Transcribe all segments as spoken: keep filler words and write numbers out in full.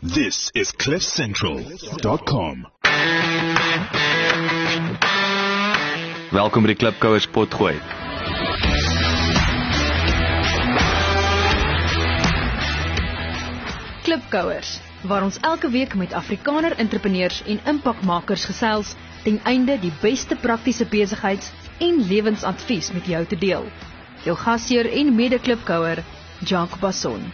This is cliff central dot com. Welkom by die Klipkouers potgooi. Klipkouers, waar ons elke week met Afrikaner entrepreneurs en impakmakers gesels, ten einde die beste praktiese besigheids- en lewensadvies met jou te deel. Jou gasheer en mede-klipkouer, Jacques Basson.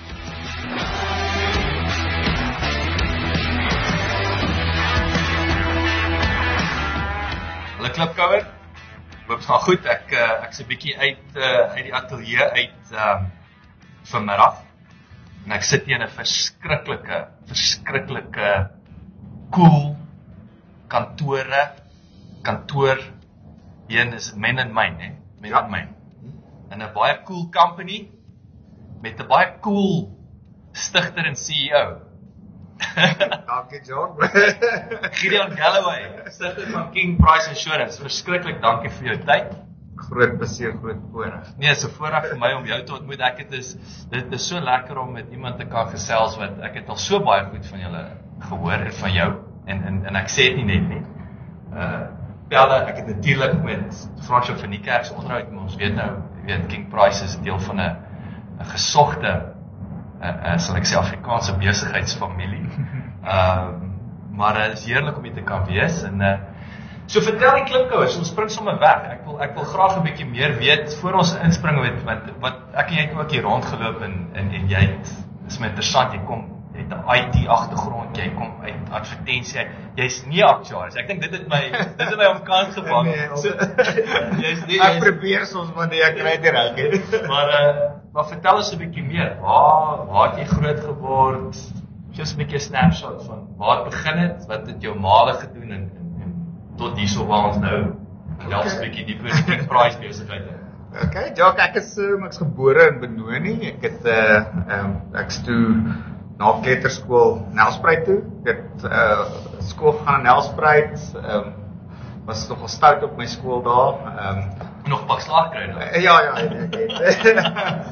Hallo Klipkouer, hoop het gaan goed, ek, uh, ek is 'n bietjie uit, uh, uit die ateljee uit uh, vanmiddag. En ek sit hier in 'n verskriklike, verskriklike cool kantore, kantoor, hier is Men and Mine, hè? Men and Mine. In 'n baie cool company, met 'n baie cool stigter en C E O. Dankie John. Gideon Galloway, stigter van King Price Insurance. Verskriklik dankie vir jou tyd. Groot plesier, groot voorreg. Nee, so voorreg vir my om jou te ontmoet. Ek het is dit is so lekker om met iemand te kan gesels wat ek het al so baie goed van julle gehoor en van jou en en en ek sê dit nie net nie. Uh Pelle, ek het natuurlik met Fransjo van die Kerk se onderhoud, maar ons weet nou, jy weet King Price is deel van 'n 'n gesogte uh, uh, sal ek sê Afrikaanse besigheidsfamilie. Ehm uh, maar dit uh, is heerlik om hier te kan wees en uh, so vertel die Klipkouers, ons spring sommer weg. Ek wil ek wil graag 'n bietjie meer weet voor ons inspring met wat wat ek en jy het ook hier rondgeloop en en en jy het is my interessant, jy kom jy het 'n I T agtergrond, jy kom uit advertensie. Jy's nie aktuaris. Ek dink dit het my dit het my om kant gevang. Nee, so, jy's nie Ek probeer soms maar nee, ek kry dit reg het. Maar uh, maar vertel ons 'n bietjie meer. Waar waar het jy groot geword? Just 'n bietjie snapshot van waar het begin het, wat het jou maale gedoen en, en, en tot hierso waar ons nou selfs 'n bietjie dieper in die price besigheid het. Okay, Jacques, ek is um, ek's gebore in Benoni. Ek het uh um, ek's toe na kleuterskool Nelspruit toe. Ek het uh skool gegaan in Nelspruit. Um was nogal stout op my skool daar. Um Nog pak slag kry nou. Uh, ja ja, ek het.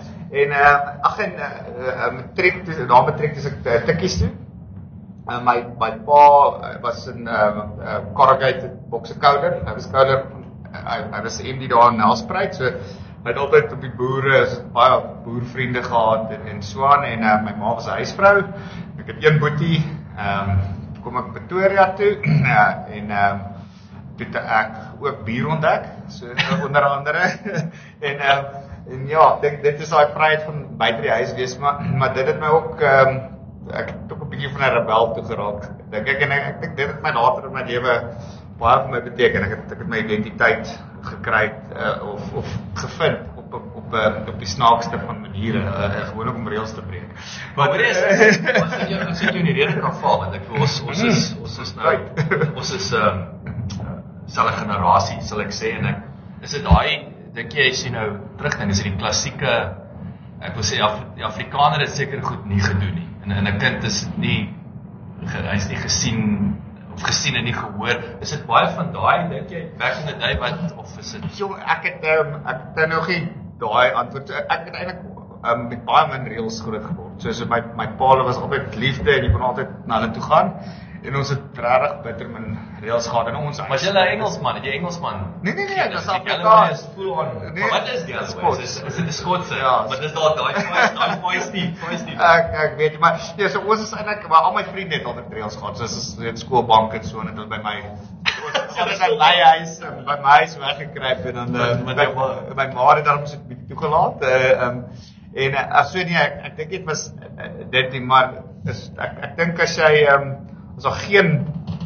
En uh, ag en uh, matriek, na matriek is ek uh, tikkies toe. Uh, my my pa was in uh, uh, corrugated boxe coder. Hy was coder, hy, hy was M D daar in Nelspruit, so hy het altyd op die boere, is baie boervriende gehad en, en so aan en uh, my ma was 'n huisvrou. Ek het een boetie, ehm um, kom ek Pretoria toe uh, en ehm um, het ek ook bier ontdek, so onder andere en ehm um, en ja, ek dink dit is daai vryheid van buite die huis wees, maar maar dit het my ook ehm um, ek het ook 'n bietjie van 'n rebel toe geraak. Dink ek en ek, ek dink dit het my later in my lewe baie vir my beteken. Ek het ek het my identiteit gekry uh, of of gevind op op op, uh, op die snaakste van maniere, uh, gewoonlik om reëls te breek. Maar wat is wat sê jy as jy in die rede kan val want ek ons ons is ons is nou ons is ehm um, selfe generasie sal ek sê en ek is dit daai dink jy as jy nou terugdink is dit die klassieke ek wil sê Af, die Afrikaner het seker goed nie gedoen nie en en 'n kind is dit nie hy's nie gesien of gesien en nie gehoor is dit baie van daai dink jy back in the day wat of is dit Jo, ek het um, ek het nou nie daai antwoord ek het eintlik um, met baie min reëls groot geword soos my my pa was altyd liefde en jy kon altyd na hulle toe gaan en ons het regtig bitter min reëls gehad en ons maar jy 'n Engelsman, het jy Engelsman? Nee nee nee, dit is Afrikaans. Afrikaans. Full on. Nee, Maar wat is die Skots? Is is dit 'n Skotse? Ja, maar dis daar daai daai feisty, feisty. Ek ek weet nie, maar ja, so ons is eintlik maar al my vriende het altyd reëls gehad. So ons het skoolbank en so en dit was by my ons het in my huis en by my huis weggekruip en dan uh, met my my ma het daarom so 'n bietjie toegelaat. Uh, um, en uh, as so nie ek, ek dink dit was uh, dit nie, maar is ek ek dink as jy um, as daar geen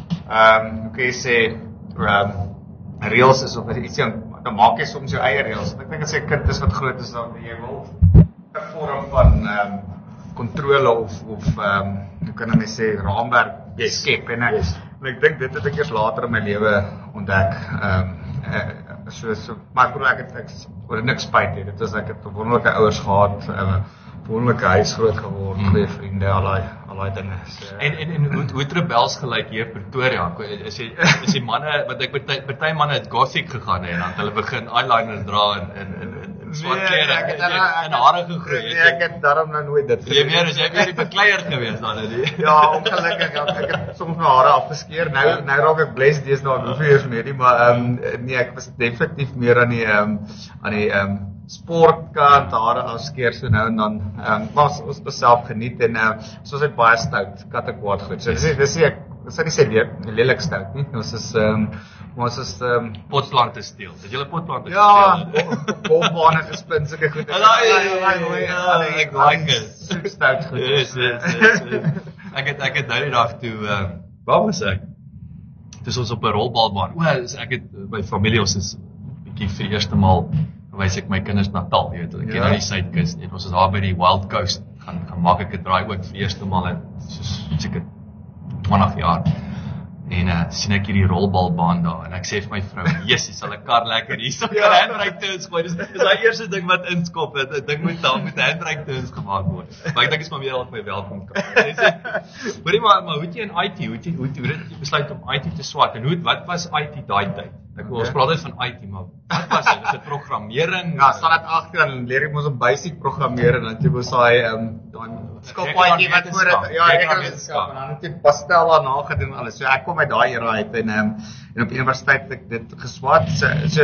ehm um, hoe kan jy sê ehm um, reëls is of iets dan maak jy soms jou eie reëls. Ek dink as jy 'n kind is wat groot is dan jy wil 'n vorm van ehm um, kontrole of of ehm um, hoe kan ek sê raamwerk yes. skep en, yes. en ek dink dit het ek eers later in my lewe ontdek. Ehm um, uh, so so maar ek ek het ek oor niks spyt nie. Dit is ek het wonderlike ouers gehad, 'n uh, wonderlike huis groot geword, mm. goeie vriende, al daai al daai dinge. So, en en en hoe hoe het rebels gelyk hier in Pretoria? Is jy is die manne wat ek party party manne het gothic gegaan en dan het hulle begin eyeliner dra en en en swart Nee, klere, ek het jy daarna- in hare gegroei. Nee, ek het daarom nou nooit dit Jy meer as jy weer die bekleier gewees dan die. Ja, ongelukkig, ja, ek het soms my hare afgeskeer. Nou nou raak ek blessed deesdae, ek hoef nie eers meer nie, maar ehm um, nee, ek was definitief meer aan die ehm um, aan die ehm um, sportkant, hare afskeer so nou en dan. Ehm um, maar ons ons beself geniet en ehm uh, soos dit baie stout, kattekwaad goed. So dis dis ek dis nie sê lelik stout nie. Ons is ehm um, ons is ehm um, Potplante steel. Het jy 'n potplante ja, gesteel? golfbane gespin sulke goed. Ja, ek like it. Stout goed. Yes, yes, yes, yes. Ek het ek het nou die dag toe ehm waar was ek? Dis ons op 'n rolbalbaan. O, ek het by familie ons is bietjie vir die eerste maal wys ek my kinders Natal, jy weet, ek ken Ja. aan die suidkus en ons is daar by die Wild Coast gaan gaan maak ek 'n draai ook vir die eerste maal in soos seker twintig jaar. En uh, sien ek hierdie rolbalbaan daar en ek sê vir my vrou, "Jesus, sal 'n kar lekker hierso kan handbrake turns gooi." Dis dis daai eerste ding wat inskop het. 'n Ding moet daar met handbrake turns gemaak word. Maar ek dink is maar weer al my welkom kan. Jy sê, hoorie maar, maar hoe het jy in I T, hoe het jy hoe het jy besluit om I T te swat en hoe wat was I T daai tyd? Ek wil ons praat net van I T, maar wat was dit? Is dit programmering? Ja, staan dit agter dan leer ek mos om basic programmeer en dan jy mos daai ehm daai skoppaadjie wat voor dit ja, ek het wetenskap en dan het ek pastel daarna gedoen en alles. So ek kom uit daai era uit en ehm en op universiteit het ek dit geswat. So so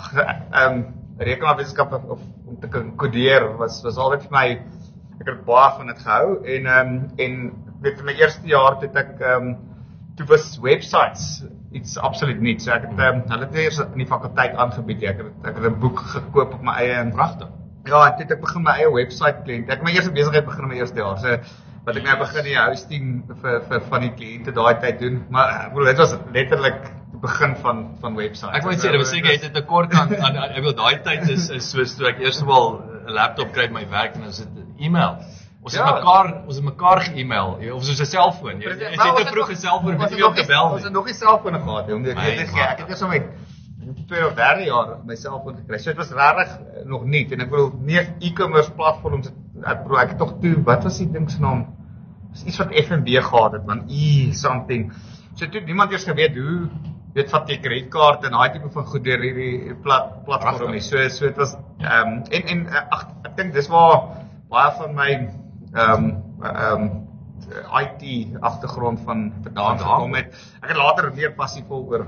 ehm rekenaarwetenskap of, of om te kan kodeer was was altyd vir my ek het baie van dit gehou en ehm en weet in my eerste jaar het ek ehm toe was websites iets absoluut niets. So ek het um, hulle het eers in die fakulteit aangebied. Ek het ek het 'n boek gekoop op my eie en pragtig. Ja, en toe het ek begin my eie website kliënt. Ek het my eerste besigheid begin in my eerste jaar. So wat ek nou begin die hosting vir vir van die kliënte daai tyd doen. Maar ek bedoel dit was letterlik die begin van van websites. Ek wou net sê, dit was seker jy het 'n tekort aan aan ek wil daai tyd is is soos toe ek eers wel 'n laptop kry by my werk en dan sit e-mail. Ons het Ja. mekaar, ons het mekaar ge-e-mail, of soos 'n selfoon. Jy jy het 'n vroeë selfoon, weet jy of te bel Ons nie. het nog nie selfone gehad nie. Omdat My ek weet God. ek het eers om my tweede of derde jaar my selfoon gekry. So dit was regtig nog nie en ek bedoel nie e-commerce platforms ek bedoel ek het tog toe wat was die ding se naam? Dis iets wat F N B gehad het, man e something. So toe niemand eers geweet hoe weet wat die kredietkaart en daai tipe van goed deur hierdie plat platform nie. So so dit was ehm um, en en ag ek dink dis waar baie van my ehm ehm I T agtergrond van vandaan gekom het. Ek het later meer passievol oor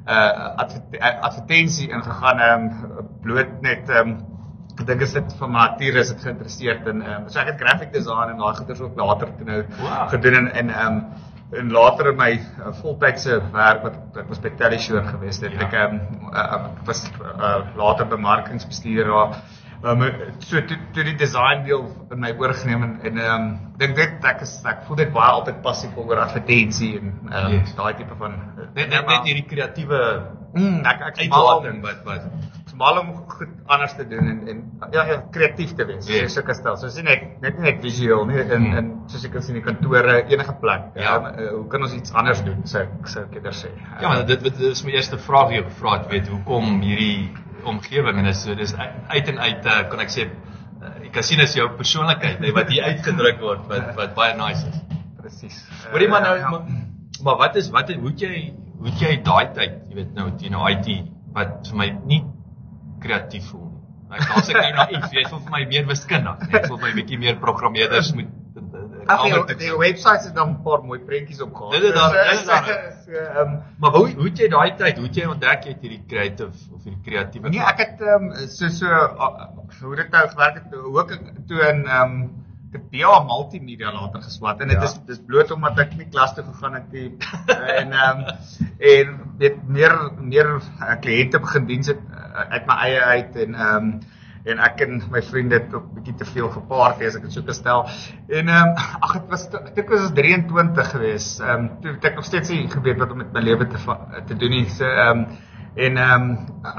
uh advertensie ingegaan ehm um, bloot net ehm um, ek dink is dit van my natuur is ek geïnteresseerd in ehm um, so ek het graphic design en daai goeders ook later toe nou wow. gedoen en en ehm um, en later in my uh, voltydse werk wat ek was by Teleshore gewees het, ja. ek ehm um, uh, was uh, later bemarkingsbestuurder daar. Um, so toe toe die design deel in my oorgeneem en en ehm um, dink dit ek is ek voel dit baie altyd passief oor advertensie en ehm um, yes. daai tipe van net net net hierdie kreatiewe mm, ek ek uitlating wat wat smal om goed anders te doen en en ja ja kreatief te wees. Yes. So sulke stel. So is nie net net nie net visueel nie in mm. in soos ek kan sien die kantore enige plek. Ja. Um, uh, hoe kan ons iets anders doen? So ek sou ek eerder sê. Ja, maar dit dit is my eerste vraag wat jy gevra het, weet hoekom hierdie omgewing en dis so dis uit en uit uh, kan ek sê uh, ek kan sien is jou persoonlikheid nee, wat hier uitgedruk word wat wat baie nice is. Presies. Hoorie maar nou ja. maar, maar wat is wat hoe het jy hoe het jy daai tyd, jy weet nou jy nou I T wat vir my nie kreatief voel nie. Ek dink as ek nou na iets, jy voel vir my meer wiskundig, nee, ek voel vir my bietjie meer programmeerders moet Ag die, die websites het dan 'n paar mooi prentjies op gehad. Dit is daar, dit is daar. So ehm maar hoe hoe het jy daai tyd, hoe het jy ontdek jy het hierdie creative of hierdie kreatiewe Nee, ek het ehm um, so so uh, hoe dit nou gewerk het, hoe ek toe in ehm um, die B A multimedia later geswat en dit ja. is dis bloot omdat ek nie klas toe gegaan het nie en ehm um, en weet meer meer uh, kliënte begin diens het uh, uit my eie uit en ehm um, en ek en my vriende het ook bietjie te veel gepaard as ek dit so kan stel. En ehm um, ag dit was ek dink dit was drieëntwintig geweest. Ehm um, toe het ek nog steeds nie geweet wat om met my lewe te te doen nie. So ehm um, en ehm um,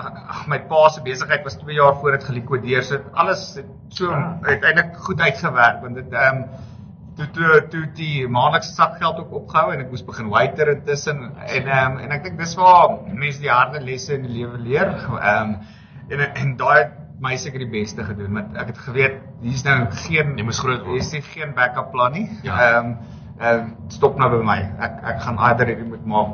my pa se besigheid was twee jaar voor dit gelikwideer. So alles het so ja. uiteindelik goed uitgewerk want dit ehm um, toe toe toe die maandelikse sakgeld ook opgehou en ek moes begin waiter intussen en ehm um, en ek dink dis waar mense die harde lesse in die lewe leer. Ehm um, en en daai my seker die beste gedoen want ek het geweet hier's nou geen jy moes groot word. Hier's nie geen backup plan nie. Ehm Ja. um, ehm um, stop nou by my. Ek ek gaan either hierdie moet maak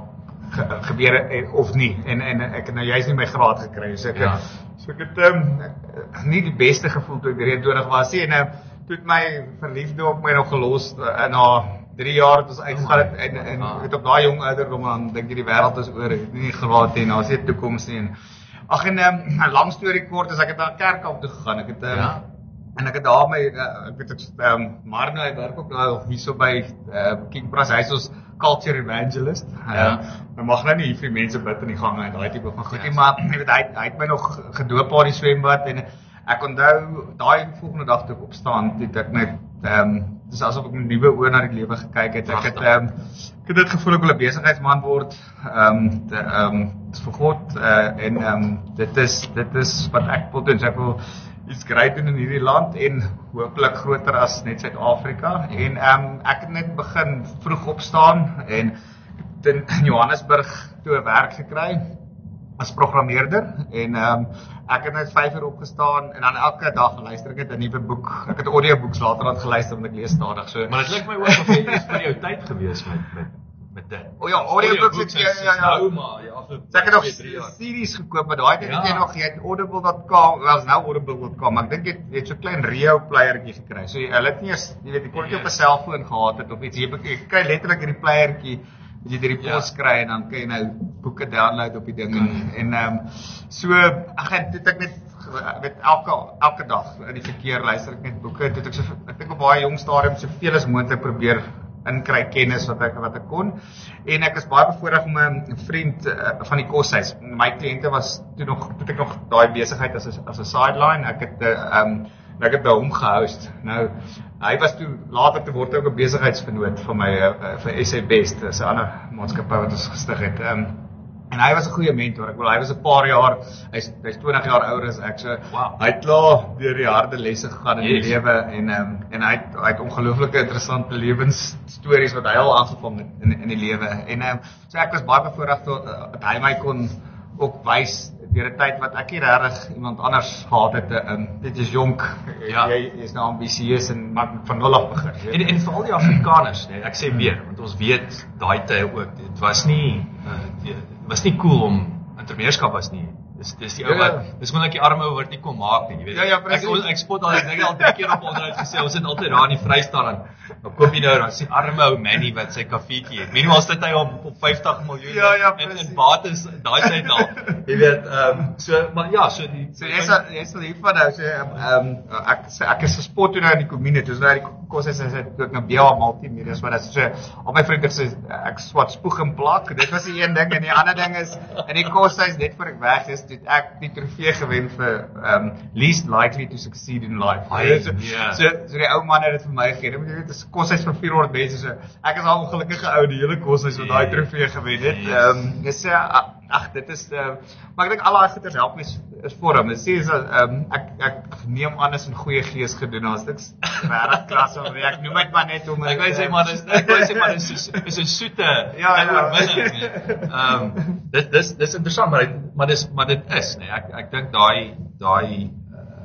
ge, gebeur of nie en en ek het nou juist nie my graad gekry so ek Ja. so ek het um, nie die beste gevoel toe ek drieëntwintig was nie en nou toe het my verliefde op my nog gelos uh, na drie jaar het ons uitgegaan het, en en Ah. het op daai jong ouderdom dan dink jy die wêreld is oor, het nie graad nie, daar's nie 'n toekoms nie en ag en 'n um, lang storie kort, as ek het na 'n kerk af toe gegaan. Ek het um, Ja. en ek het daar my uh, ek weet ek um, maar nou hy werk ook nou hierso by uh, King Pras, hy's ons culture evangelist. Ja. Um, Hy mag nou nie hier vir die mense bid in die gange en daai tipe van goed nie, Ja. maar jy weet hy hy het my nog gedoop daar die swembad en ek onthou daai volgende dag toe ek opstaan, het ek net ehm um, dis asof ek 'n nuwe oë na die lewe gekyk het. Ek het ehm um, ek het dit gevoel ek wil 'n besigheidsman word. Ehm um, ehm um, vir God uh, en ehm um, dit is dit is wat ek wil doen. So ek wil iets groot doen in hierdie land en hopelik groter as net Suid-Afrika. En ehm um, ek het net begin vroeg opstaan en in Johannesburg toe 'n werk gekry as programmeerder en ehm um, ek het net vyf uur opgestaan en dan elke dag luister ek het 'n nuwe boek. Ek het audiobooks later aan geluister want ek lees stadig. So Maar dit lyk my ook of jy is vir jou tyd gewees met met met dit. O ja, audiobooks het ja ja ja. Nou maar ja, afgelope So ek het nog twee, drie jaar. series gekoop, maar daai tyd het jy Ja. nog jy het audible dot com, wel is nou audible dot com, maar ek dink jy het- jy het so 'n klein Rio playertjie gekry. So jy- hulle het nie eens, jy weet, jy kon dit op 'n selfoon gehad het of iets. Jy jy kry letterlik hierdie playertjie wat jy deur die pos Ja. kry en dan kan jy nou boeke download op die ding en en ehm um, so ag en dit ek net met elke elke dag in die verkeer luister ek net boeke. Dit ek so ek dink op baie jong stadium soveel as moontlik probeer inkry kennis wat ek wat ek kon. En ek is baie bevoorreg om 'n vriend uh, van die koshuis. My kliënte was toe nog toe ek nog daai besigheid as 'n as 'n sideline. Ek het ehm um, ek het by hom gehost. Nou hy was toe later te word ook 'n besigheidsvernoot van my uh, vir S A Best, dis 'n ander maatskappy wat ons gestig het. Ehm um, en hy was 'n goeie mentor. Ek wil hy was 'n paar jaar, hy's hy's twintig jaar ouer as ek. So Wow. hy het klaar deur die harde lesse gegaan in Yes. die lewe en ehm um, en hy het hy het ongelooflike interessante lewensstories wat hy al aangevang het in in die lewe. En ehm um, so ek was baie bevoorreg tot uh, dat hy my kon ook wys deur 'n tyd wat ek nie regtig iemand anders gehad het. Ehm um, dit is jonk. Ja. Jy is nou ambisieus en maak van nul af begin. jy weet. En en vir al die Afrikaners, nee, ek sê weer, want ons weet daai tye ook, dit was nie uh, dit was nie cool om entrepreneurskap was nie. Dis dis die ou Ja, wat ja. dis gewoon net die arme ou wat nie kon maak nie, jy weet. Ja, ja, ek presies. ek spot al, ek dink al drie keer op onderhoud gesê, ons het altyd daar in die Vrystaat dan. Dan koop jy nou dan sien arme ou Manny wat sy kafeetjie het. Minimaal sit hy op op vyftig miljoen Ja, ja, in presies. in bates daai tyd al. Jy weet, ehm um, so maar ja, so die So jy's al- jy's al hiervan nou so ehm um, ek ek is gespot toe nou in die kommune, toe is nou die kos is is toe ek nou B A multimedia, maar dit is so al my vriende sê ek swat spoeg en plak. Dit was die een ding en die ander ding is in die koshuis net voor ek weg is, het ek die trofee gewen vir ehm um, least likely to succeed in life. Ai, so, ja. so so die ou man het dit vir my gegee. Jy weet dit is koshuis vir vier honderd mense so. Ek is al 'n ongelukkige ou die hele koshuis wat daai trofee gewen het. Ehm um, dis uh, ag dit is uh, maar ek dink al daai goeders help my is vorm. Dit sê is ehm um, ek ek neem aan is in goeie gees gedoen. Ons dit regtig klas of ek noem dit maar net om Ek wou sê maar dis ek wou sê maar dis is 'n soete Ja, ja. oorwinning. nee. Ehm dit dis dis interessant maar dit, maar dis maar dit is nê. Nee. Ek ek dink daai daai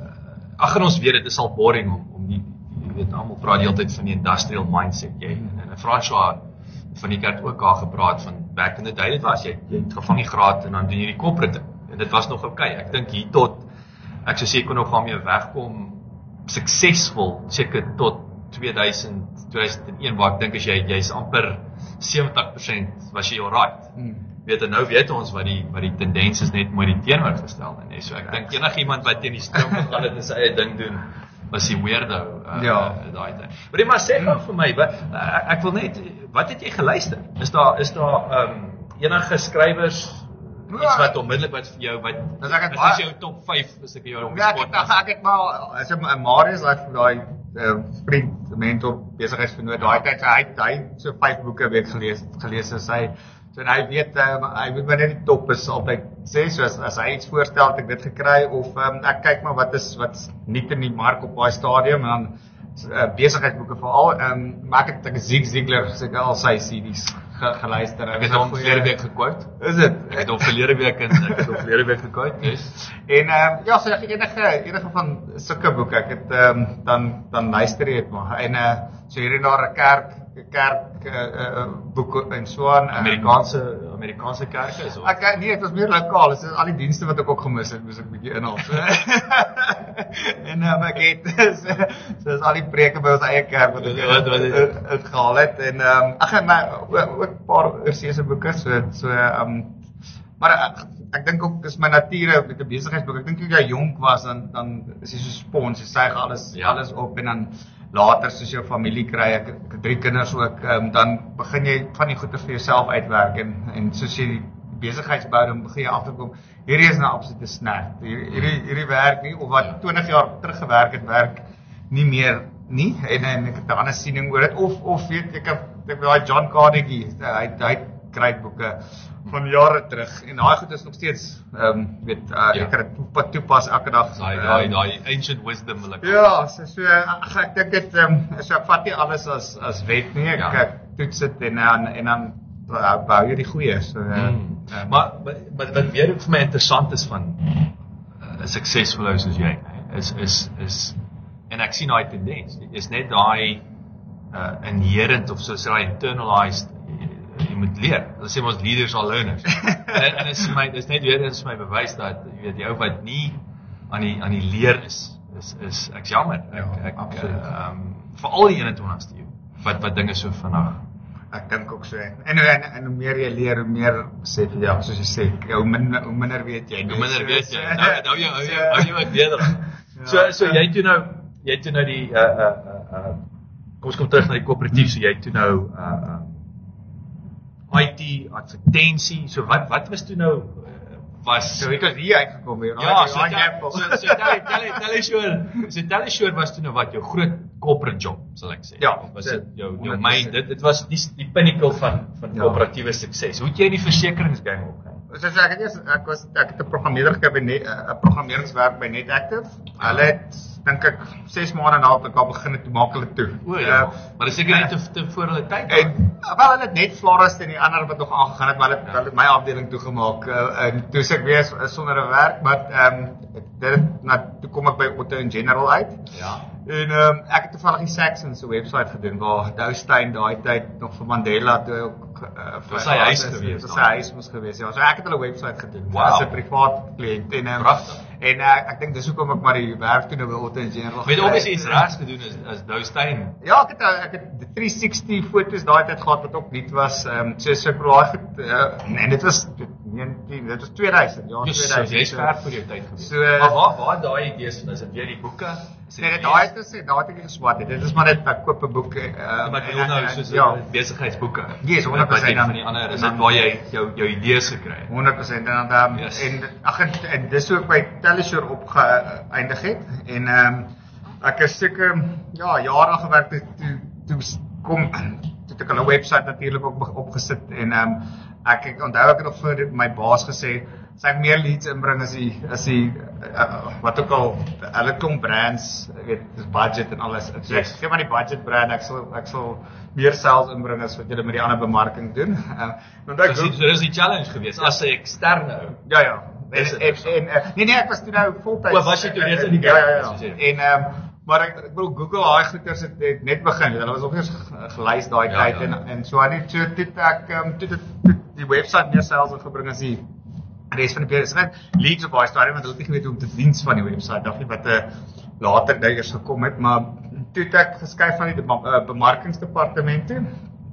uh, ag en ons weet dit is al boring om om die jy weet almal praat die hele tyd van die industrial mindset jy en, en François van die kerk ook daar gepraat van back in the day dit was jy jy het gevang die graad en dan doen jy die corporate en dit was nog oukei. Okay. Ek dink hier tot ek sou sê kon nog daarmee wegkom suksesvol seker tot twee duisend tweeduisend een waar ek dink as jy jy's amper sewentig persent was jy alright. Hmm. Weet en nou weet ons wat die wat die tendens is net mooi die teenoorgestelde nê. So ek dink enigiemand wat teen die stroom gegaan het en sy eie ding doen was die weirdo uh, Ja. daai tyd. Maar jy maar sê gou vir my wat uh, ek wil net wat het jy geluister? Is daar is daar ehm um, enige skrywers iets wat onmiddellik wat vir jou wat Dis ek het wat baie- is jou top vyf as ek jou op die Ja, ek spot het ek het maar as 'n Marius like vir daai uh, vriend mentor besigheidsvernoot daai tyd hy het hy het so vyf boeke 'n week gelees gelees as hy so en hy weet uh, hy moet maar net die top is altyd sê so as, as hy iets voorstel het ek dit gekry of um, ek kyk maar wat is wat nuut in die mark op daai stadium en dan uh, besigheidsboeke veral um, maar ek het ek Zig Ziglar seker al sy C Ds ge, geluister. Ek het hom verlede week gequote. Is dit? Ek het hom verlede week in ek het hom verlede week gequote. Yes. En ehm um, ja, so enige enige van sulke boeke, ek het ehm um, dan dan luister jy dit maar. En uh so hierdie daar 'n kerk kerk uh, uh, boeke en so aan Amerikaanse Amerikaanse kerke is of. Ek nee, dit was meer lokaal. Dit is al die dienste wat ek ook gemis het, moes ek 'n bietjie inhaal. So. en um, ek het so, so is al die preke by ons eie kerk wat ek wat wat uitgehaal het en ehm um, ag maar ook 'n paar oorsese boeke so so ehm um, maar ek, ek dink ook dis my nature met 'n besigheidsboek. Ek dink toe jy jonk was dan dan is jy so spons, jy suig alles ja. alles op en dan later soos jou familie kry, ek, ek het drie kinders ook, um, dan begin jy van die goeie vir jouself uitwerk en en soos jy die besigheidsbou dan begin jy agterkom. Hierdie is nou absolute snack. Hierdie hierdie werk nie of wat twintig jaar terug gewerk het, werk nie meer nie en en ek het 'n ander siening oor dit of of weet ek ek ek daai John Carnegie, hy hy kry boeke van jare terug en daai goed is nog steeds ehm um, weet uh, ja. ek kan dit toepas elke dag. Daai daai daai ancient wisdom wil ek. Ja, so so ag ek dink dit ehm um, so ek vat nie alles as as wet nie. Ek, ja. ek toets dit en dan en dan uh, bou jy die goeie. So uh, hmm. um, maar wat wat weer vir my interessant is van 'n uh, suksesvolle ou soos jy is is is en ek sien daai tendens. Is net daai uh, inherent of soos daai internalized jy moet leer. Hulle sê ons leaders are learners. en en dit is my dis net weer eens vir my bewys dat jy weet die ou wat nie aan die aan die leer is is is ek's jammer. Ek ja, ek ehm um, veral die eenentwintigste eeu wat wat dinge so vinnig. Ek dink ook so. En en en hoe meer jy leer, hoe meer sê vir jou soos jy sê, hoe minder hoe minder weet jy. Hoe minder weet jy. Nou nou jy hou jy wat beter. So so jy toe nou jy toe nou die uh uh uh kom ons kom terug na die koöperatief, so jy toe nou uh uh I T advertensie, so wat wat was toe nou was so ek het hier uitgekom hier. Ja, so tel so so tel tel tel sure. So tel sure was toe nou wat jou groot corporate job, sal ek sê. Ja, of was dit jou jou main dit dit was die die pinnacle van van koöperatiewe sukses. Hoe het jy in die versekeringsgame opgegaan? So ek het eers ek was ek het 'n programmeerder gekry by 'n programmeringswerk by NetActive. Hulle het dink ek ses maande na ek al begin het toe maak hulle toe. O ja, uh, maar dis seker net te, te voor hulle tyd. En wel hulle het net Florist en die ander wat nog aangegaan het, maar hulle, ja. hulle het my afdeling toegemaak uh, en toe ek weer sonder 'n werk, maar ehm um, dit na toe kom ek by Otto in General uit. Ja. En ehm um, ek het toevallig die Saxons se webwerf gedoen waar Doustein daai tyd nog vir Mandela toe ook uh, vir sy huis gewees. Vir sy huis moes gewees. Ja, so ek het hulle webwerf gedoen wow. as 'n privaat kliënt en um, en uh, ek dink dis hoekom ek maar die werk toe nou by Otto in General. Met obviously iets regs gedoen is as Doustein. Ja, ek het ek het drie sixty foto's daai tyd gehad wat ook nuut was. Ehm um, so so daai uh, en dit was negentien dit was tweeduisend ja tweeduisend. So jy's ver vir jou tyd gewees. So, uh, maar waar waar daai idees van is dit weer die boeke? Nee, dit daai is dit daai het ek geswat het. Dit is maar net ek koop 'n boek ehm uh, maar ek wil nou soos ja. besigheidsboeke. Yes, honderd persent van die ander is dit waar jy jou jou idees gekry het. honderd persent en dan um, yes. en ag en dis hoe ek by Telesure opgeëindig het en ehm um, ek het seker ja jare gewerk toe toe kom toe ek 'n webwerf natuurlik ook opgesit en ehm um, ek ek onthou ek het nog vir my baas gesê as ek meer leads inbring as die as die uh, wat ook al hulle klomp brands, weet, dis budget en alles. So yes. Ek gee maar die budget brand, ek sal ek sal meer sales inbring as wat julle met die ander bemarking doen. Ehm uh, want ek so, so dis die challenge geweest as 'n eksterne ou. Ja ja. En, en, en, en nee nee, ek was toe nou voltyds. O, was jy toe net in die ja ja ja. En ehm um, maar ek ek bedoel Google daai goeters het, het net begin. Hulle was nog nie gelys daai ja, tyd ja. en en so aan net so dit ek ehm um, dit die webwerf meer sales ingebring as die res van die periode. Dit is net leads op daai stadium want hulle het nie geweet hoe om te diens van die webwerf. Dink nie wat 'n uh, later nou eers gekom het, maar toe het ek geskuif van die uh, bemarkingsdepartement toe.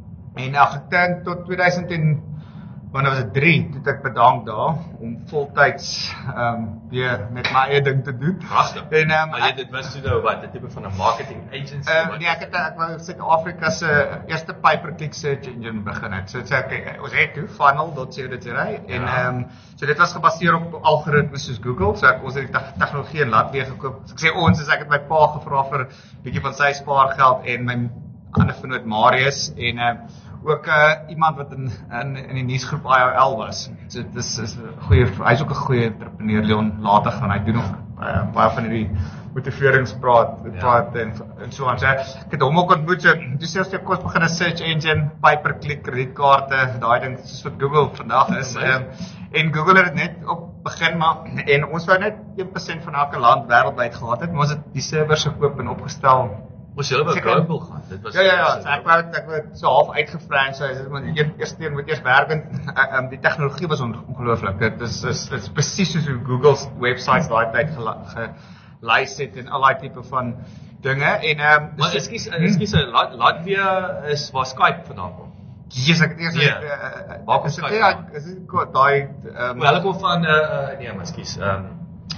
En ag ek dink tot tweeduisend en wanneer was dit drie, toe ek bedank daar om voltyds ehm um, weer met my eie ding te doen. Pragtig. En ehm um, maar jy dit was toe nou wat 'n tipe van 'n marketing agency. Uh, nee, ek het ek wou Suid-Afrika se eerste pay-per-click search engine begin het. So dit sê ek ons het toe funnel dot co dot za en ehm um, so dit was gebaseer op algoritmes soos Google. So ek ons het die tegnologie in Latvia gekoop. So ek sê ons is ek het my pa gevra vir 'n bietjie van sy spaargeld en my ander vernoot Marius en ehm uh, ook uh, iemand wat in in in die nuusgroep I O L was. So dis is 'n goeie hy's ook 'n goeie entrepreneur Leon later gaan hy doen nog uh, baie van hierdie motiveringspraat Ja. praat en, en so aan. So, ek het hom ook ontmoet, so, toe sê ons jy kos begin 'n search engine, pay-per-click, kredietkaarte, daai ding soos wat Google vandag is. Um, en Google het dit net op begin maar en ons wou net een persent van elke land wêreldwyd gehad het, maar ons het die servers gekoop en opgestel. Ons julle wou Seker- global gaan. Dit was Ja ja ja, so ek wou dit- ek wou dit so half uitgefranchise, dit moet eers eers een moet eers werk en uh, um, die tegnologie was on, ongelooflik. Dit is is dit is presies soos hoe Google's websites daai tyd gelys het en al daai tipe van dinge en ehm um, Maar ekskuus, ekskuus, Lat- Latvia is waar Skype vandaan kom. Jesus, ek het eers Ja. uh, Waar kom is dit Skype ja, vandaan? is dit daai ehm Maar hulle kom van uh, uh nee, maar ekskuus, ehm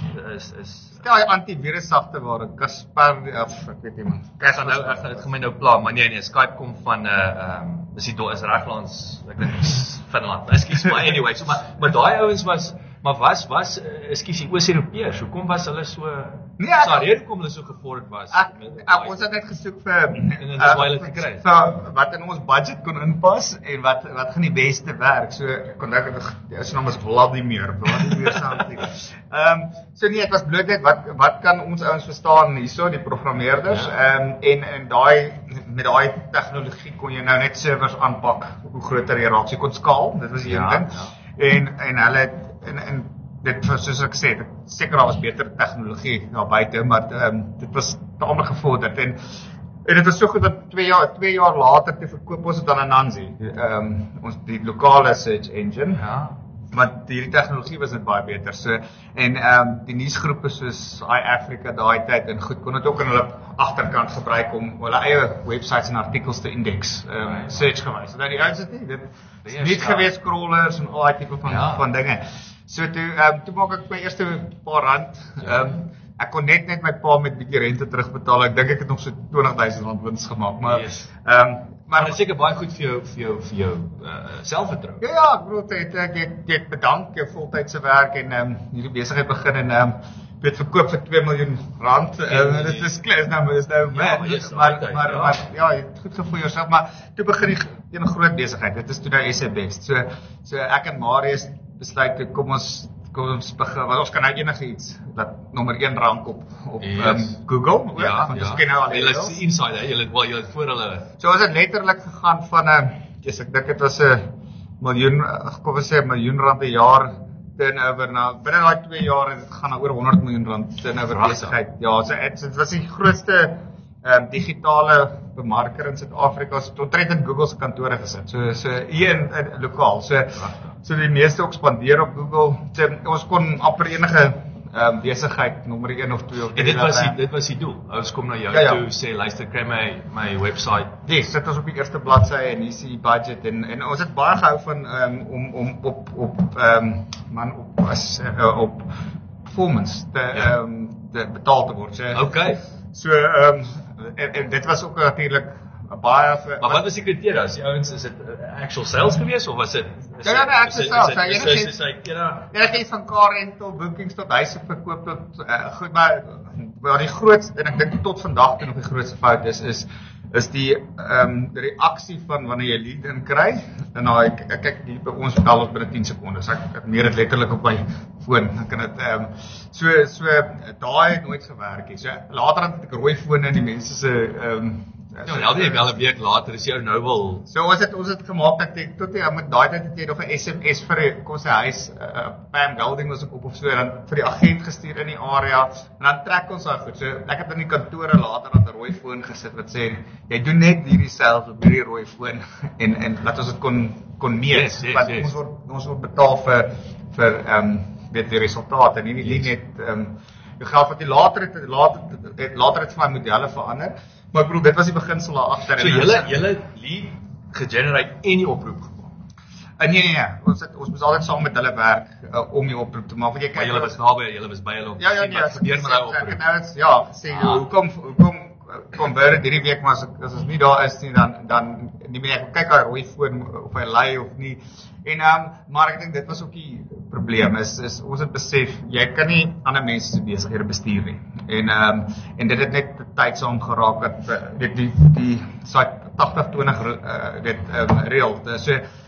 is is daai antivirus sagte waar Kasper of ek weet nie man. Ek gaan nou ek gaan dit gaan my nou pla, maar nee nee, Skype kom van 'n uh, ehm um, is die do is reglands, ek dink is Finland. Ekskuus, maar anyway, so maar maar daai ouens was maar was was uh, ekskuus die Oos-Europeërs. Hoekom was hulle so Nee, ek- Sorry, rede hoekom hulle so gevorderd was? Ek, met ek daai- ons het net gesoek vir dit is waar hulle het gekry. vir wat in ons budget kon inpas en wat wat gaan die beste werk. So ek kon dink dit is naam is Vladimir, Vladimir something. Ehm um, so nee, dit was bloot net wat wat kan ons ouens verstaan hierso die programmeerders ehm um, en en daai met daai tegnologie kon jy nou net servers aanpak hoe groter jy raak. So jy kon skaal, dit was die Ja, een ding. En en hulle het en en dit was soos ek sê, dit seker daar was beter tegnologie daar buite, maar ehm um, dit was taamlik gevorderd en en dit was so goed dat twee jaar twee jaar later te verkoop ons dit aan Anansi. Ehm um, ons die lokale search engine. Ja. Maar die tegnologie was net baie beter. So en ehm um, die nuusgroepe soos iAfrica daai tyd en goed kon dit ook aan hulle agterkant gebruik om hulle eie websites en artikels te indeks. Ehm um, search gewys. So dat die ouens dit nie dit is Ja, nie ja. gewees scrollers en al daai tipe van Ja. van dinge. So toe ehm um, toe maak ek my eerste paar rand. Ehm um, ek kon net net my pa met bietjie rente terugbetaal. Ek dink ek het nog so twintig duisend rand wins gemaak, maar Yes. ehm um, Maar maar dit is seker baie goed vir jou vir jou vir jou uh, selfvertroue. Ja ja, ek bedoel dit ek het ek bedank jou voltydse werk en ehm um, hierdie besigheid begin en ehm um, het verkoop vir twee miljoen rand. Uh, dit is klaar nou, maar dis nou Ja, maar dis maar altyd, maar ja. maar ja, jy het goed gevoel jouself, maar toe begin die een groot besigheid. Dit is toe nou S A Best. So so ek en Marius besluit toe kom ons kom ons begin, want ons kan nou enigiets dat nommer een rank op op Yes. um, Google, hoor, Ja, want ja. ons ken nou al die Hulle reels. is inside, hè. Julle wel julle het voor hulle So ons het letterlik gegaan van 'n yes, ek dink dit was 'n miljoen kom ons sê 'n miljoen rand 'n jaar turnover na binne daai twee jaar het dit gaan na oor honderd miljoen rand turnover Pragtig. besigheid. Ja, so dit dit was die grootste ehm um, digitale bemarker in Suid-Afrika. Ons het omtrent in Google se kantore gesit. So so hier in, in lokaal. So so die meeste ook spandeer op Google. So, ons kon amper enige ehm um, besigheid nommer een of twee of En drie dit was laat die rank. dit was die doel. Ouers kom na jou Ja, ja. toe sê luister kry my my website. Yes, sit ons op die eerste bladsy en hier is die budget en en ons het baie gehou van um, om om op op ehm um, man op as uh, op performance te ehm Ja. um, te betaal te word. So Okay. so ehm um, en, en dit was ook natuurlik baie vir Maar wat was die kriteria? Is die ouens is dit uh, actual sales gewees of was dit is Ja, ja, dit- nee, is actual dit- sales, is ja, dit- is enige- dit- is dit- ja. Ja, ek het van car rental, bookings tot huise verkoop tot uh, goed, maar maar die grootste en ek dink tot vandag toe nog die grootste fout is is is die ehm um, die reaksie van wanneer jy lead in kry. En nou ek ek kyk hier by ons bel ons binne tien sekondes. Ek ek meer dit letterlik op my foon. Ek kan dit ehm um, so so daai het nooit gewerk nie. So later het ek rooi fone in die mense se ehm um, Ja, maar elke wel 'n week later is jou nou wel So ons het ons het gemaak dat ek tot jy met daai tyd het jy nog 'n S M S vir die, kom sê huis uh, Pam Golding was ook op of so dan vir die agent gestuur in die area en dan trek ons daai goed. So ek het in die kantore later aan 'n rooi foon gesit wat sê jy doen net hierdie self op hierdie rooi foon en en laat ons dit kon kon meet Yes, yes, want yes. ons word ons word betaal vir vir ehm um, weet die resultate nie nie Yes. net ehm um, die geld wat jy later het later het later het van modelle verander. Maar ek bedoel dit was die beginsel daar agter. So julle julle lead gegenerate en die oproep gemaak. Uh, nee nee nee, ons het, ons moes altyd saam met hulle werk uh, om die oproep te maak. Want jy Maar kyk julle was naby, julle was by hulle om Ja ja te sien nee, wat gebeur met daai oproep. Ek het nou ja, gesê Ah. hoekom hoekom kom Bird hierdie week maar as ek- as ons nie daar is nie dan dan nie meer ek kyk daai rooi foon of hy lei of nie. En ehm um, maar ek dink dit was ook die probleem is is ons het besef jy kan nie ander mense se besighede bestuur nie. En ehm um, en dit het net tyd saam geraak dat uh, weet die die site agtig twintig uh, dit ehm um, reël. So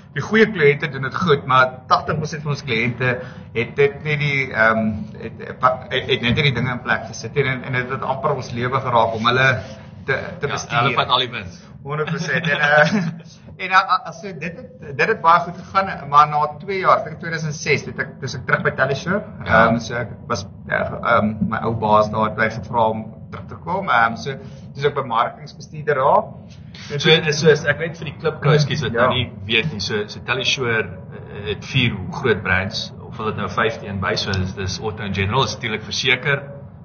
die goeie kliënte doen dit goed, maar tagtig persent van ons kliënte het dit nie die ehm um, het, het, het net nie die dinge in plek gesit en en dit het amper ons lewe geraak om hulle te te bestuur. Ja, hulle vat al die wins. honderd persent en uh, en uh, as dit het dit het baie goed gegaan, maar na twee jaar, ek twintig oh six, het ek dis ek terug by Teleshow. Ehm um, so ek was ehm uh, um, my ou baas daar het my gevra om terug te kom. Ehm um, so dis ook bemarkingsbestuurder daar. So so is, ek weet vir die Klipkou, ekskuus wat ja. nou nie weet nie. So so Teleshow uh, het vier groot brands, of dit nou vyftien by, so dis dis Auto in General, is natuurlik verseker,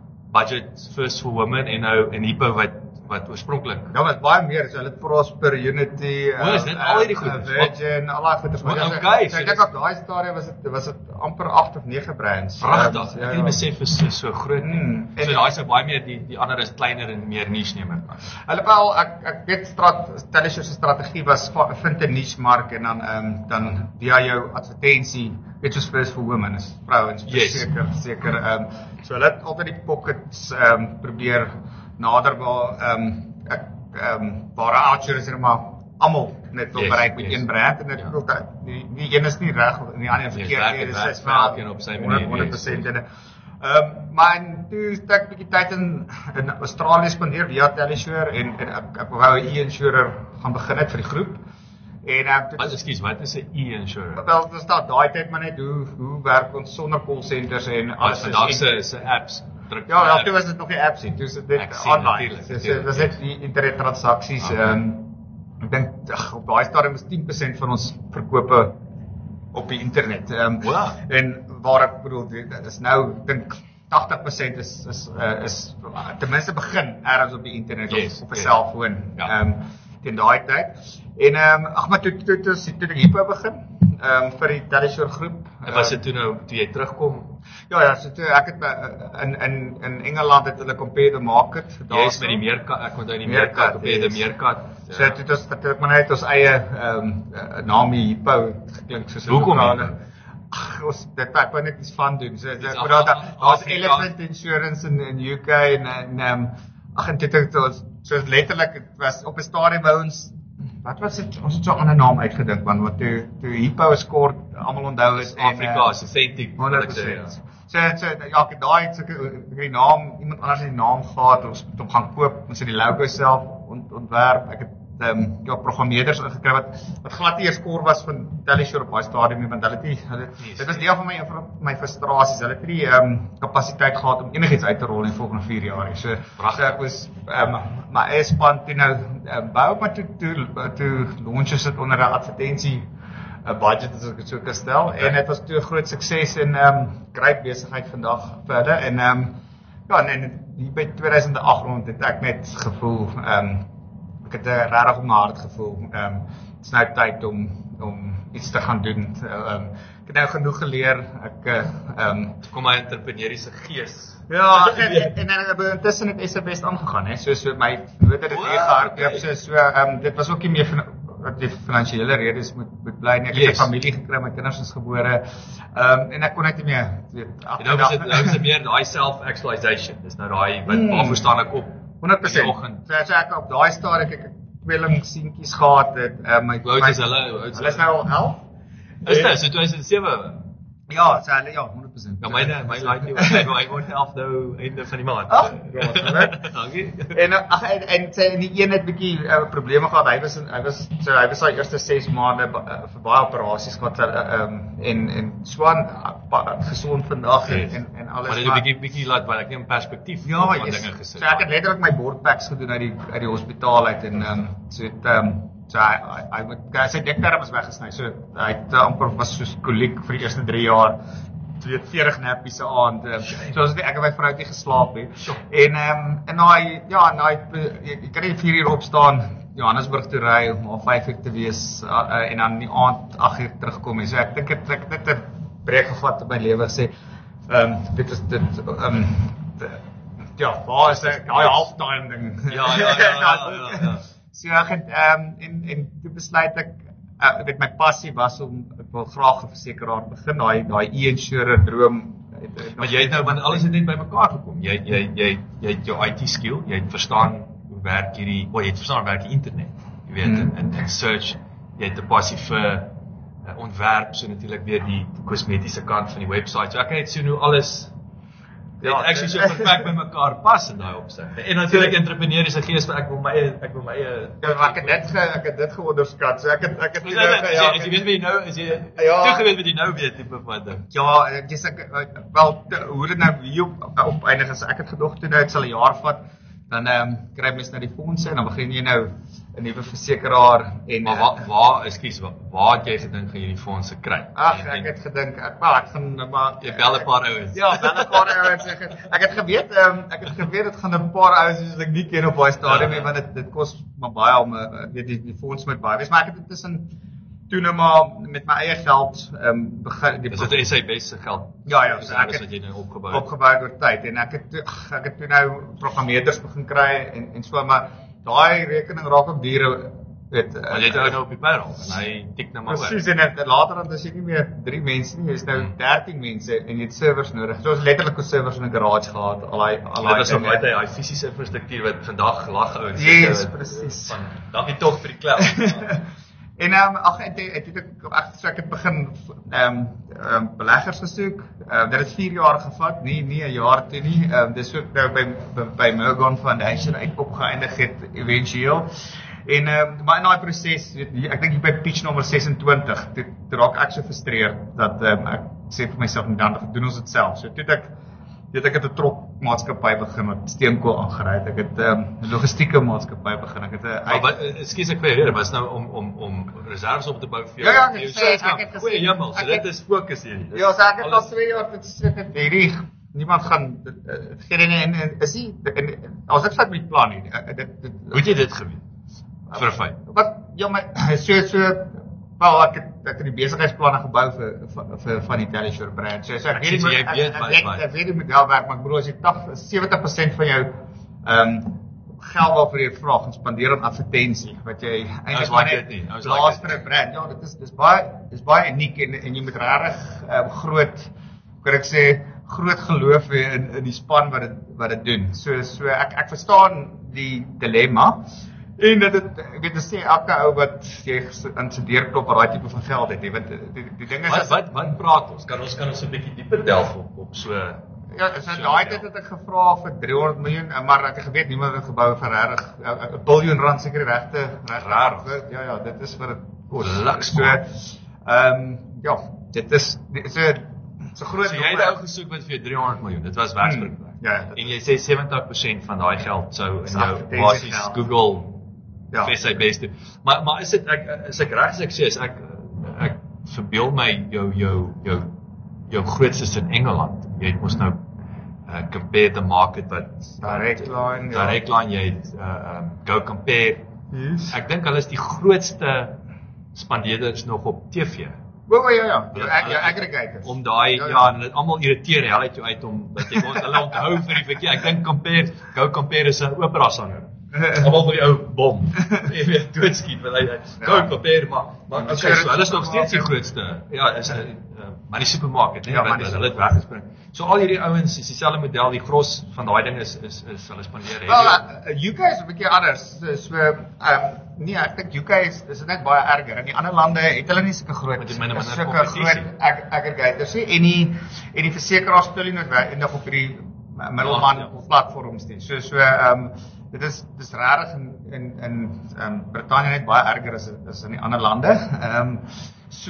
Budget First for Women en nou en Hippo wat wat oorspronklik. Ja, maar baie meer, so hulle het Prosper, Unity, O, is dit al hierdie goeders? Virgin, al daai goeders. Maar okay, so ek dink op daai stadium was dit was dit amper agt of nege brands. Pragtig. Ja, ek het ja. nie besef is so, so groot nie. Mm, so daai is baie meer die die ander is kleiner en meer niche neem ek. Hulle wel ek ek weet strat Teleshow se strategie was vind 'n niche mark en dan ehm um, dan via jou advertensie, weet soos First for Women is vrouens yes. seker seker ehm um, so hulle het altyd die pockets ehm um, probeer nader waar ehm um, ek ehm um, waar outshores er maar almal net wil yes, bereik met yes. een brand en dit ja. ook die die een is nie reg en die ander verkeerd nie, dis is vir elkeen op sy manier honderd persent en ehm maar en toe het ek 'n bietjie tyd in in Australië spandeer via Teleshow en, en ek ek wou 'n e-insurer gaan begin het vir die groep. En ehm um, wat ekskuus, wat is 'n e-insurer? Wel, dit staan daai tyd maar net hoe hoe werk ons sonder call centers en alles vandag se se apps. Druk ja, ja, toe was dit nog nie apps nie. Toe was dit online. Dit was net die internet transaksies. Ehm um, ek dink op daai stadium was ten persent van ons verkope op die internet. Ehm um, wow. En waar ek bedoel dit is nou ek dink agtig persent is is uh, is ten minste begin ergens op die internet yes, op 'n yes. selfoon. Ehm ja. um, teen daai tyd. En ehm um, ag maar toe toe toe toe die Hippo begin. Ehm um, vir die Teleshow groep. En was dit toe nou toe jy terugkom? Ja ja, so toe ek het uh, in in in Engeland het hulle Compare the Market daar. Jy is met die meerkat, ek onthou die meerkat, Compare the meerkat. So ja. Dit was natuurlik maar net ons eie ehm um, uh, naam Hippo geklink soos hoekom nie? Ag, ons dit ek wou net iets van doen. So ek daar daar's Elephant Insurance in in U K en en ehm um, ag en dit het ons so letterlik dit was op 'n stadium by ons wat was dit ons het so 'n ander naam uitgedink want wat toe toe Hippo is kort almal onthou is Afrika is authentic honderd persent. So so ja, ek daai het sulke die naam iemand anders het die naam gehad ons moet hom gaan koop ons het die logo self ont, ontwerp ek het ehm um, ja programmeerders ingekry wat wat glad nie eers kor was van Teleshow op daai stadium nie want hulle het nie hulle dit was deel van my van my frustrasies hulle het nie ehm um, kapasiteit gehad om enigiets uit te rol in die volgende vier jaar nie. So so ek was ehm um, my eie span toe nou um, bou maar toe toe toe launches dit onder 'n advertensie 'n budget as ek dit so kan stel okay. En dit was toe 'n groot sukses en ehm um, great besigheid vandag verder en ehm um, ja en hier by tweeduisend agt rond het ek net gevoel ehm um, ek het 'n regtig op my hart gevoel. Ehm um, dit is nou tyd om om iets te gaan doen. Ehm um, ek het nou genoeg geleer. Ek ehm um, kom my entrepreneuriese gees. Ja, en en dan intussen het S A Best aangegaan, hè. So so my weet dit het weer gehardloop. So so ehm um, dit was ook nie meer van wat die finansiële redes moet moet bly nie. Ek het 'n familie gekry, my kinders is gebore. Ehm um, en ek kon net nie meer weet. En nou is dit nou is dit meer daai self-actualization. Dis nou daai wat waarvoor staan ek op? honderd persent. So as ek op daai stadium ek 'n tweeling seentjies gehad het, uh, my hoe is hulle? Hulle is nou al elf. Is dit so tweeduisend sewe? Ja, so hulle ja, honderd persent. Ja, myne my like nie wat hy word elf nou einde van die maand. Ag, ja, dankie. En ag en en sy en die een het bietjie uh, probleme gehad. Hy was hy was so hy was sy eerste ses maande uh, vir baie operasies gehad ehm uh, um, en en Swan uh, gesond vandag en, en en alles. Maar dit 'n bietjie bietjie laat wat ek in perspektief ja, van yes. dinge gesit. So ek het letterlik my bordpacks gedoen uit die uit die hospitaal uit en ehm um, so het ehm um, so hy hy moet sy dekterm is weggesny. So hy het uh, amper was soos koliek vir die eerste drie jaar. Weet veertig nappies se aand. Um, so as ek en my vrou het nie geslaap nie. En ehm um, en daai ja, en daai jy kan nie vier uur opstaan Johannesburg toe ry om om vyf uur te wees uh, uh, en dan die aand agt uur terugkom nie. So ek dink dit ek dit 'n breek gevat op my lewe sê. Ehm um, dit is dit ehm um, ja, waar is ek daai halftime ding. Ja ja ja ja. ja, ja. So ek het ehm um, en en toe besluit ek uh, weet my passie was om ek wil graag 'n versekeraar begin daai daai e-insurer droom. Maar jy het nou want alles het net bymekaar gekom. Jy jy jy jy het jou I T skill, jy het verstaan hoe werk hierdie, o, jy het verstaan hoe werk die internet. Jy weet hmm. en en search, jy het 'n passie vir uh, ontwerp, so natuurlik weer die kosmetiese kant van die webwerf. So ek kan net sien hoe alles ja, actually so perfek by mekaar pas in daai opsig. En natuurlik entrepreneuriese gees, ek wil my ek wil my ja, ek het dit ge, ek het dit geonderskat. So ek het ek het nie ja, as jy weet wie nou is jy toe geweet wat jy nou weet tipe van ding. Ja, dis ek wel hoe dit nou hier op, op eindig is. Ek het gedog toe nou dit sal 'n jaar vat. Dan ehm um, kry mens nou die fondse en dan begin jy nou 'n nuwe versekeraar en maar waar waar ekskuus waar, waar het jy gedink gaan jy die fondse kry? Ag ek het gedink ek wel ek gaan maar jy bel 'n paar ouens. Ja, bel 'n paar ouens. Ek, ek het geweet ehm um, ek het geweet dit gaan 'n paar ouens soos ek nie ken op daai stadium nie, want dit dit kos maar baie om uh, weet die die fonds met baie. Wees maar ek het intussen toe nou maar met my eie geld ehm um, begin die Dis dit is sy beste geld. Ja ja, so ek het wat jy nou opgebou het. Opgebou oor tyd en ek het ach, ek het toe nou programmeerders begin kry en en so maar daai rekening raak ook duur weet want jy het ou nou op die payroll en hy tik nou maar. Presies en ek, later dan is jy nie meer drie mense nie, jy's nou hmm. dertien mense en jy het servers nodig. So ons letterlik ons servers in 'n garage gehad, al daai al daai is nog baie daai fisiese infrastruktuur wat vandag lag ouens. Yes, presies. Dankie tog vir die klap. En ehm um, ag ek het ek ek so ek het begin ehm um, um, beleggers gesoek. Ehm um, dit het vier jaar gevat, nie nie 'n jaar toe nie. Ehm um, dis so nou by by, by Morgan Foundation uit opgeëindig het eventueel. En ehm um, maar in daai proses, weet ek dink by pitch nommer sesentwintig, dit raak ek so frustreerd dat ehm um, ek sê vir myself en dan doen ons dit self. So toe ek weet ek het 'n trok maatskappy begin met steenkool aangery. Ek het 'n um, logistieke maatskappy begin. Ek het 'n Maar ekskuus ek vir was nou om om om reserves op te bou vir jou. Ja ja, ek sê ek het goeie hemel, so dit is fokus hier. Ja, so ek het al twee jaar dit sit dit hierdie niemand gaan geen en is nie as ek sê met plan nie. Dit hoe het jy dit geweet? Vir 'n feit. Wat ja my so so wel ek het ek het die besigheidsplanne gebou vir vir, vir van die Teleshore brand. So so ek weet jy weet wat ek weet die model werk, maar ek bedoel as jy sewentig persent van jou ehm um, geld waarvoor jy vra gaan spandeer aan advertensie wat jy eintlik maar net nie. Laas vir 'n brand. Ja, dit is dis baie dis baie uniek en en jy moet regtig um, groot kan ek sê groot geloof hê in in die span wat dit wat dit doen. So so ek ek verstaan die dilemma. En dat dit ek weet sê elke ou wat jy in sy deur klop wat daai tipe van geld het, jy weet die, die ding is wat wat wat praat ons? Kan ons kan ons 'n bietjie dieper delf op op so ja, so daai tyd het ek gevra vir driehonderd miljoen, maar ek het geweet niemand het gebou vir regtig 'n biljoen rand seker regte regtig. Ja ja, dit is vir 'n kos. So ehm ja, dit is so so groot. So jy het ou gesoek met vir driehonderd miljoen. Dit was werksplek. Hmm, ja, en jy sê sewentig persent van daai geld sou in jou basies Google ja, vir sy beste. Maar maar is dit ek is ek reg as ek sê is ek ek verbeel my jou jou jou jou grootste is in Engeland. Jy het mos nou uh, compare the market wat direct line, ja. Direct line jy het uh, um, go compare. Yes. Ek dink hulle is die grootste spandeerders nog op T V. O ja ja, jou aggregators. Om daai ja, ja en dit almal irriteer hel uit jou uit om dat jy ons hulle onthou vir die verkeer. Ek dink compare go compare is 'n opera sanger. Almal vir die ou bom. Jy weet doodskiet want hy go compare maar maar okay, so hulle is nog steeds die grootste. Ja, is 'n uh, maar die supermarket, nee, ja, want hulle het weggespring. So al hierdie ouens is dieselfde model, die gros van daai ding is is is hulle spandeer het. Wel, uh, U K is 'n bietjie anders. So so ehm um, nee, ek dink U K is is net baie erger. In die ander lande het hulle nie sulke groot sulke groot ag aggregators nie en die en die versekeraars speel nie noodwendig op hierdie middelman ja, ja. platforms nie. So so ehm um, dit is dis regtig in in in ehm um, Brittanje net baie erger as as in die ander lande. Ehm um, so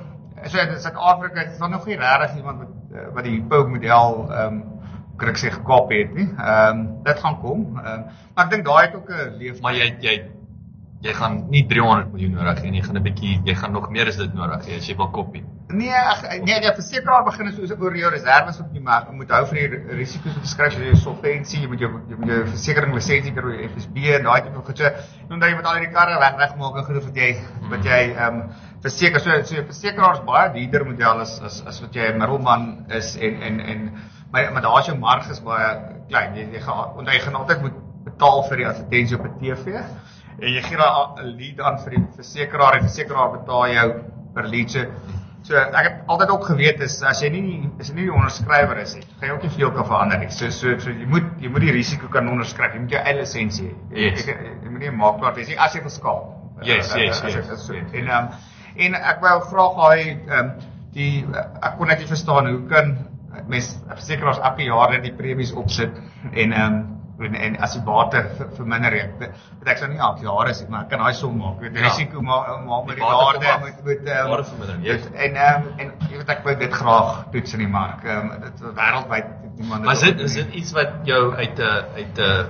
so in Suid-Afrika is daar nog nie regtig iemand wat wat die Hippo model ehm um, kan ek sê gekap het nie. Ehm um, dit gaan kom. Ehm um, maar ek dink daai het ook 'n leef maar jy jy jy gaan nie driehonderd miljoen nodig hê nie, jy gaan 'n bietjie jy gaan nog meer as dit nodig hê as jy wil kopie. Nee, ag nee, die versekeraar begin soos oor jou reserves op die mark. Jy moet hou vir die risiko's wat beskryf, jy solvency, jy moet jou jy moet jou versekering lisensie kry, jou F S B en daai tipe goed. So, omdat jy met al hierdie karre weg regmaak en goed wat jy wat jy ehm um, verseker so so versekeraar is baie duurder model as as as wat jy 'n middelman is en en en maar maar daar is jou marges baie klein. Jy jy gaan want jy gaan altyd moet betaal vir die advertensie op 'n T V. En jy gee daai 'n lead aan vir die versekeraar en die versekeraar betaal jou per lead. So, so ek het altyd ook geweet is as jy nie as jy nie die onderskrywer is nie, gaan jy ook nie veel kan verander nie. So so so jy moet jy moet die risiko kan onderskryf. Jy moet jou eie lisensie hê. Yes. Jy, jy, jy moet nie 'n makelaar wees nie as jy verskaal. Yes, yes, yes. En um, en ek wou graag daai um, die ek kon net nie verstaan hoe kan mens versekeraars elke jaar net die premies opsit en um, en, en as die bate verminder ek weet ek sou nie elke jaar is maar ek kan daai som maak weet die Ja. risiko maar maar met Die die bate waarde kom af. moet moet um, Waarde vermindering, ja. dus- en um, en jy weet ek wou dit graag toets in die mark um, dit wêreldwyd niemand Maar is dit is dit iets wat jou uit 'n uit 'n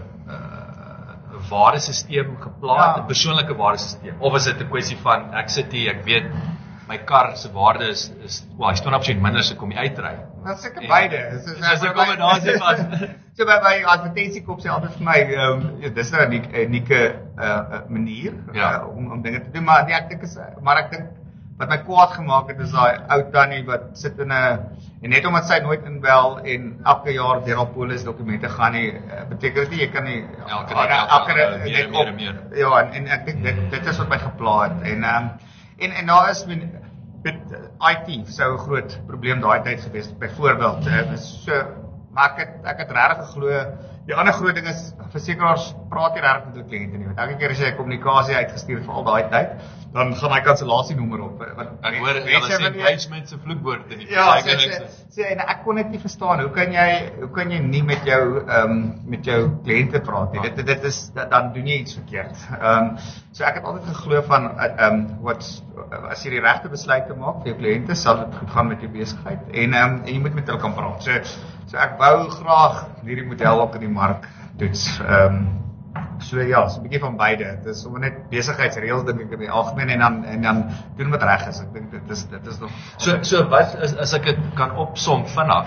uh, waardesisteem geplaas, 'n Ja. persoonlike waardesisteem of is dit 'n kwessie van ek sit hier, ek weet my kar se waarde is is wel, hy's twintig persent minder as ek kom hier uitry. Dit is seker En- beide. Dit is Dis 'n kombinasie van So by my advertensiekoop sê altyd vir my, ehm um, ja, dis nou 'n unieke unieke uh, manier Ja. uh, om om dinge te doen, maar nee, ek dink is maar ek dink wat my kwaad gemaak het is daai ou tannie wat sit in 'n en net omdat sy nooit inbel en elke jaar deur haar polis dokumente gaan nie, uh, beteken dit nie jy kan nie Elke uh, dag, elke elke dag meer, net meer op- en meer. Ja, en, en ek dink dit dit is wat my gepla het en ehm um, en en daar is met met I T sou 'n groot probleem daai tyd gewees het. Byvoorbeeld, uh, so maar ek het ek het regtig geglo die ander groot ding is versekeraars praat nie regtig met hulle kliënte nie. Want elke keer as jy 'n kommunikasie uitgestuur vir al daai tyd, dan gaan hy kansellasienommer op. Want ek hoor mense hulle sê wil nie- engagement se vloekwoord in die Ja, sê versekering. sê sê en ek kon dit nie verstaan. Hoe kan jy hoe kan jy nie met jou ehm um, met jou kliënte praat nie? Dit dit is dan doen jy iets verkeerd. Ehm um, so ek het altyd geglo van ehm um, wat as jy die regte besluite maak vir jou kliënte, sal dit goed gaan met jou besigheid en ehm um, en jy moet met hulle kan praat. So so ek wou graag hierdie model ook in die mark toets. Ehm um, so ja, so 'n bietjie van beide. Dit is sommer net besigheidsreëls dink ek in die algemeen en dan en dan doen wat reg is. Ek dink dit is dit is nog So so wat as as ek dit kan opsom vinnig.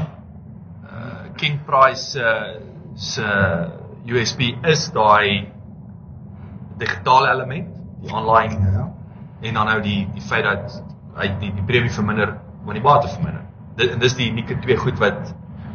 Uh King Price se se U S P is daai digitale element, die online ja. en dan nou die die feit dat hy die die premie verminder, maar die bate verminder. Dit dis die unieke twee goed wat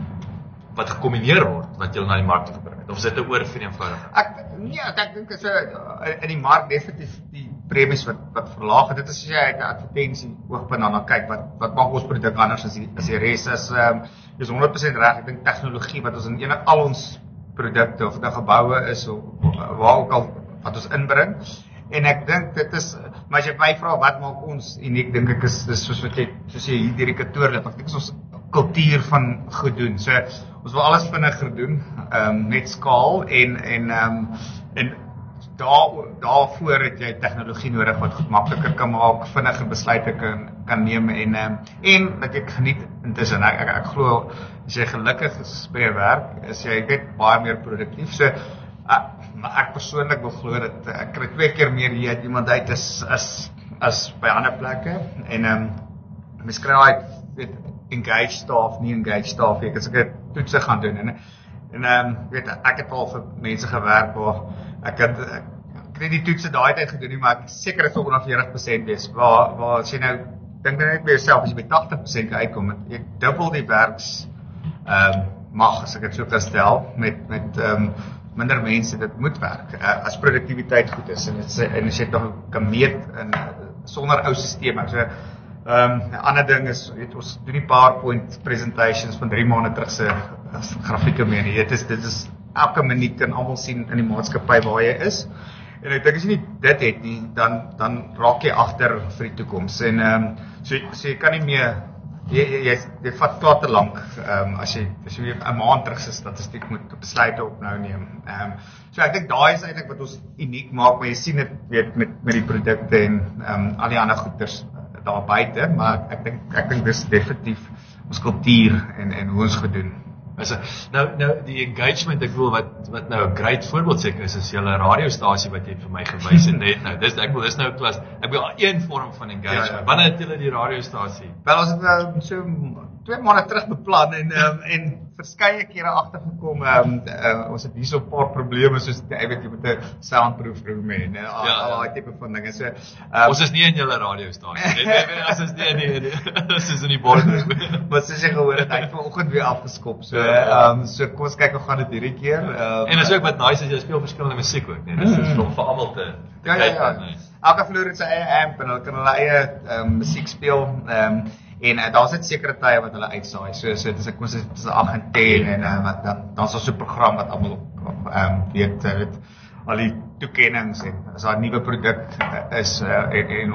wat gekombineer word wat jy na die mark toe gebring het. Of is dit 'n oorvereenvoudiging? Ek nee, ek ek dink is 'n in die mark definitief die premies wat wat verlaag het. Dit is as jy uit 'n advertensie oogpunt dan kyk wat wat maak ons produk anders as die as die res is ehm um, is honderd persent reg. Ek dink tegnologie wat ons in enige al ons produkte of dit nou geboue is of waar ook al wat ons inbring. En ek dink dit is maar as jy my vra wat maak ons uniek, dink ek is dis soos wat jy soos jy hierdie kantoor het. Ek dink is ons kultuur van goed doen. So ons wil alles vinniger doen, ehm um, met skaal en en ehm um, en daar daarvoor het jy tegnologie nodig wat goed makliker kan maak, vinniger besluite kan kan neem en ehm um, en dat jy geniet intussen. Ek ek, ek glo as jy gelukkig is by jou werk, is jy net baie meer produktief. So uh, maar ek persoonlik wil glo dat ek kry twee keer meer hier uit iemand uit as as as by ander plekke en ehm um, mens kry daai weet engaged staff, nie engaged staff, ek het seker toetse gaan doen en en ehm um, weet ek het al vir mense gewerk waar ek het ek, ek het nie die toetse daai tyd gedoen nie, maar ek seker dit sou onder veertig persent wees. Waar waar as jy nou dink net by jouself as jy by tagtig persent uitkom, jy dubbel die werks ehm um, mag as ek dit so kan stel met met ehm um, minder mense dit moet werk uh, as produktiwiteit goed is en dit en as jy nog kan meet in sonder ou stelsels. So ehm um, 'n ander ding is weet ons doen die PowerPoint presentations van drie maande terug se grafieke mee. Dit is dit is elke minuut kan almal sien in die maatskappy waar jy is. En ek dink as jy nie dit het nie, dan dan raak jy agter vir die toekoms. En ehm um, so so jy kan nie meer jy jy jy, jy vat klaar te lank ehm um, as jy as jy 'n maand terug se statistiek moet besluite op nou neem. Ehm um, so ek dink daai is eintlik wat ons uniek maak, maar jy sien dit weet met met die produkte en ehm um, al die ander goeders daar buite, maar ek dink ek dink dis definitief ons kultuur en en hoe ons gedoen. Is nou nou die engagement ek wil wat wat nou 'n great voorbeeld seker is is julle radiostasie wat jy vir my gewys het net nou. Dis ek wil dis nou 'n klas. Ek wil een vorm van engagement. Ja, ja. Wanneer het julle die radiostasie? Wel ons het uh, so twee maande terug beplan en um, en verskeie kere agtergekom um, uh, ons het hier so 'n paar probleme soos jy weet jy met 'n soundproof room en uh, al, Ja. al daai tipe van dinge. So um, Ons is nie in julle radiostasie. Net net as is nie in die ons is in die boardroom. wat sê jy gehoor het hy het vanoggend weer afgeskop. So ehm um, so kom ons kyk hoe gaan dit hierdie keer. Um, En is ook wat nice is jy speel verskillende musiek ook, nee. Dis is om vir almal te te Ja, ja, kyk, ja. nice. Elke vloer het sy eie amp en hulle kan hulle eie um, musiek speel. Ehm um, en uh, daar's net sekere tye wat hulle uitsaai. So so dis ek kon sê dis agt en tien en uh, wat dan dan's daar so 'n program wat almal ehm um, weet uh, weet al die toekennings en as daar 'n nuwe produk uh, is uh, en, en ons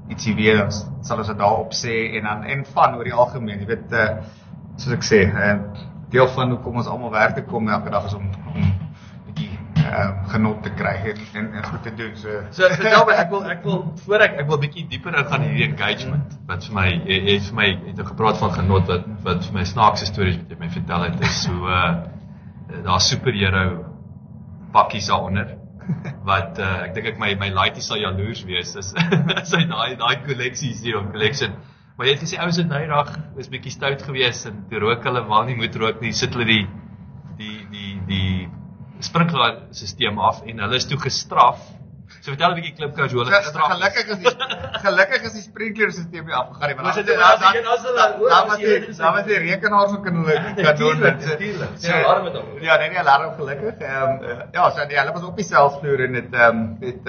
ietsie weer, dan sal ons dit daarop sê en dan en van oor die algemeen, jy weet uh, soos ek sê, uh, deel van hoekom ons almal werk te kom elke dag is om om bietjie uh, genot te kry en, en, en goed te doen. So So vertel my, ek wil ek wil voor ek ek wil bietjie dieper ingaan in hierdie engagement wat vir my jy het vir my het ook gepraat van genot wat wat vir my snaakse stories wat jy my vertel het is so uh daar superhero pakkies daaronder wat uh, ek dink ek my my laaitie sal jaloers wees as as hy daai daai kolleksie sien of collection. Maar jy het gesê ouens het nou dag is bietjie stout geweest en toe rook hulle wel nie moet rook nie, sit hulle die die die die sprinklerstelsel af en hulle is toe gestraf. So vertel 'n bietjie Klipkous hoe hulle gestraf is. Gelukkig is die gelukkig is die sprinklerstelsel nie afgegaan nie, Was want dit dan as jy as hulle dan was die dan was die rekenaar so kan hulle kan doen dit. Die alarm het op. Ja, nee, die alarm gelukkig. Ehm um, ja, so die hulle was op dieselfde vloer en dit ehm um, dit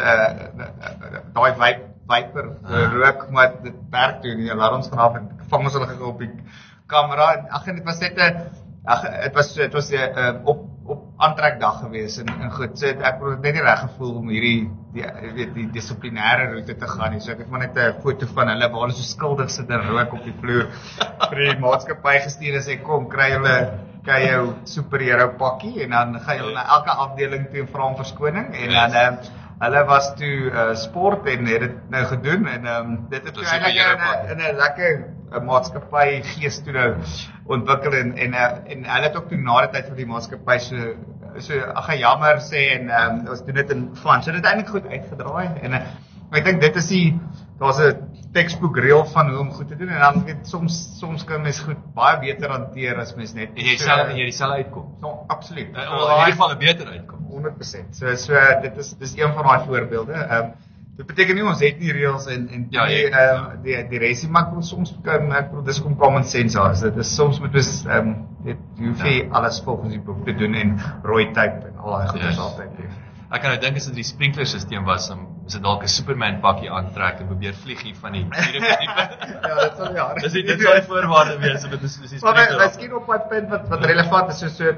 uh daai vibe viper uh, rook maar dit werk toe die alarms gaan af en vang ons hulle op die kamera en ag en dit was net 'n ag dit was dit was 'n uh, op op aantrekdag gewees en en goed so ek het net nie reg gevoel om hierdie die weet die dissiplinêre roete te gaan nie so ek het maar net 'n foto van hulle waar hulle so skuldig sit en rook op die vloer vir die maatskappy gestuur en sê kom kry hulle kry jou superhero pakkie en dan gaan julle na elke afdeling toe en vra om verskoning en dan uh, hulle was toe uh, sport en het dit nou gedoen en um, dit het toe eintlik in 'n lekker uh, maatskappy gees toe nou ontwikkel en en, uh, en hulle het ook toe na die tyd vir die maatskappy so so ag jammer sê en um, ons doen dit in van so dit het eintlik goed uitgedraai en uh, ek dink dit is die daar's 'n textbook reel van hoe om goed te doen en dan weet soms soms kan mens goed baie beter hanteer as mens net en jy sal en jy dieselfde uitkom. No, absoluut. Uh, in ieder geval 'n beter uitkom. honderd persent. So so dit is dis een van daai voorbeelde. Ehm um, dit beteken nie ons het nie reëls en en ja, die ehm um, die die resie maar soms kan ek bedoel dis kom common sense daar. Dit is soms moet ons ehm um, dit jy hoef nie alles volgens die boek te doen en rooi tape en al daai goeders altyd hê. Ek kan nou dink as dit die sprinklerstelsel was, dan is dit dalk 'n Superman pakkie aantrek en probeer vlieg hier van die vierde tipe. Ja, dit sal ja. Dis dit sou 'n voorwaarde wees om dit is dis sprinkler. Maar miskien op 'n punt wat wat relevant is so so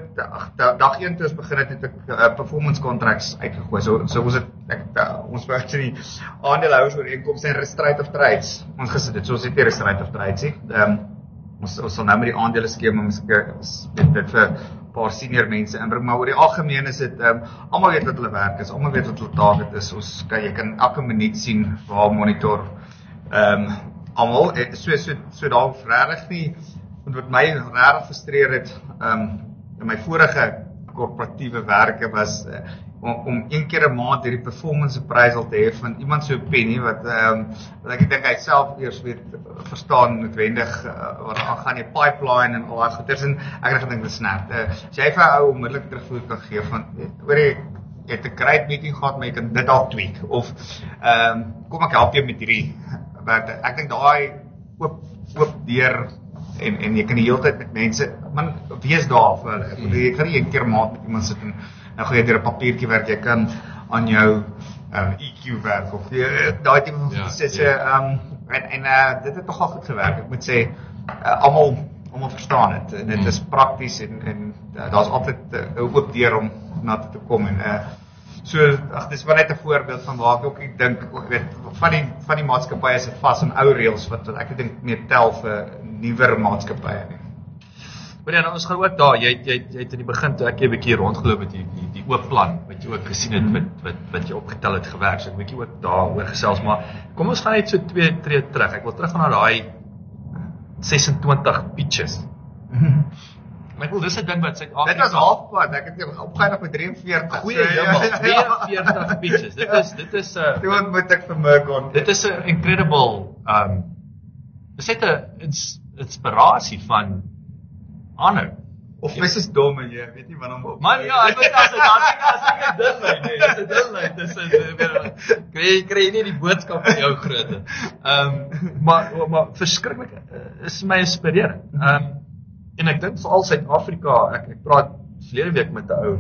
dag een toe ons begin het het ek uh, performance contracts uitgegooi. So so ons het ek uh, ons werk in die aandeelhouers ooreenkomste en restraint of trades. Ons gesit dit. So ons het nie restraint of trades nie. Ehm um, ons ons sal nou met die aandele skema ons dit dit vir paar senior mense inbring, maar oor die algemeen is dit um, almal weet wat hulle werk is, almal weet wat hulle taak is. Ons kan jy kan elke minuut sien waar monitor ehm um, almal so so so daar regtig nie wat my regtig frustreer het ehm um, in my vorige korporatiewe werke was uh, om, om een keer 'n maand hierdie performance appraisal te hê van iemand so 'n penny wat ehm um, wat ek dink hy self eers weet verstaan noodwendig uh, wat daar gaan die pipeline en al daai goeders en ek het gedink dit snap. Uh, as jy vir 'n ou onmiddellik terugvoer kan gee van oor jy het 'n great meeting gehad maar jy kan dit al tweak of ehm um, kom ek help jou met hierdie werk. Ek dink daai oop oop deur en en jy kan die hele tyd met mense man wees daar vir hulle. Ek bedoel jy kan nie een keer 'n maand met iemand sit en nou gaan jy deur 'n papiertjie werk, jy kan aan jou um, E Q werk of daai tipe van proses. Ja, ja. um, en en uh, dit het tog al goed gewerk. Ek moet sê uh, almal almal verstaan dit en dit is prakties en en uh, daar's altyd 'n uh, oop deur om na toe te kom en uh, so ag dis maar net 'n voorbeeld van waar ek ook ek dink ek weet van die van die maatskappye is dit vas aan ou reëls wat, wat ek dink meer tel vir nuwer maatskappye nie. Maar ja, nou, ons gaan ook daar, jy jy jy het in die begin toe ek 'n bietjie rondgeloop met die die die oop plan wat jy ook gesien het met wat wat jy opgetel het gewerk, so 'n bietjie ook daaroor gesels, maar kom ons gaan net so twee tree terug. Ek wil terug gaan na daai sesentwintig pitches. Maar ek wil dis 'n ding wat Suid-Afrika Dit was halfpad, ek het opgeëindig met drie en veertig. Goeie hemel, twee en veertig pitches. Dit is dit is 'n uh, Toe ontmoet ek vir Mergon. Dit is 'n incredible um dis net 'n ins, inspirasie van ander. Of mens is dom en jy weet nie wat om Man ja, ek weet as dit as ek as ek 'n ding lê, nee, dis 'n ding lê. Dis is kry kry nie die boodskap van jou grootte. Ehm um, maar maar verskriklik is my inspirerend. Ehm um, en ek dink veral Suid-Afrika, ek ek praat verlede week met 'n ou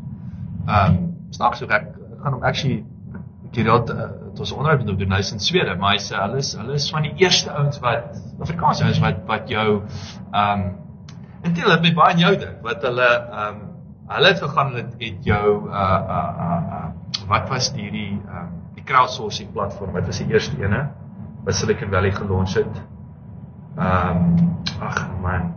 ehm um, snaaks ook ek gaan hom actually gereeld uh, het ons onderhoud met hom doen, hy is in Swede, maar hy sê hulle is hulle is van die eerste ouens wat Afrikaanse ouens wat wat jou ehm um, en dit het my baie aan jou dink, wat hulle ehm um, hulle het gegaan het het jou uh uh uh, uh wat was die die ehm um, die crowdsourcing platform, wat was die eerste ene? by Silicon Valley gelons het. Ehm um, ag man.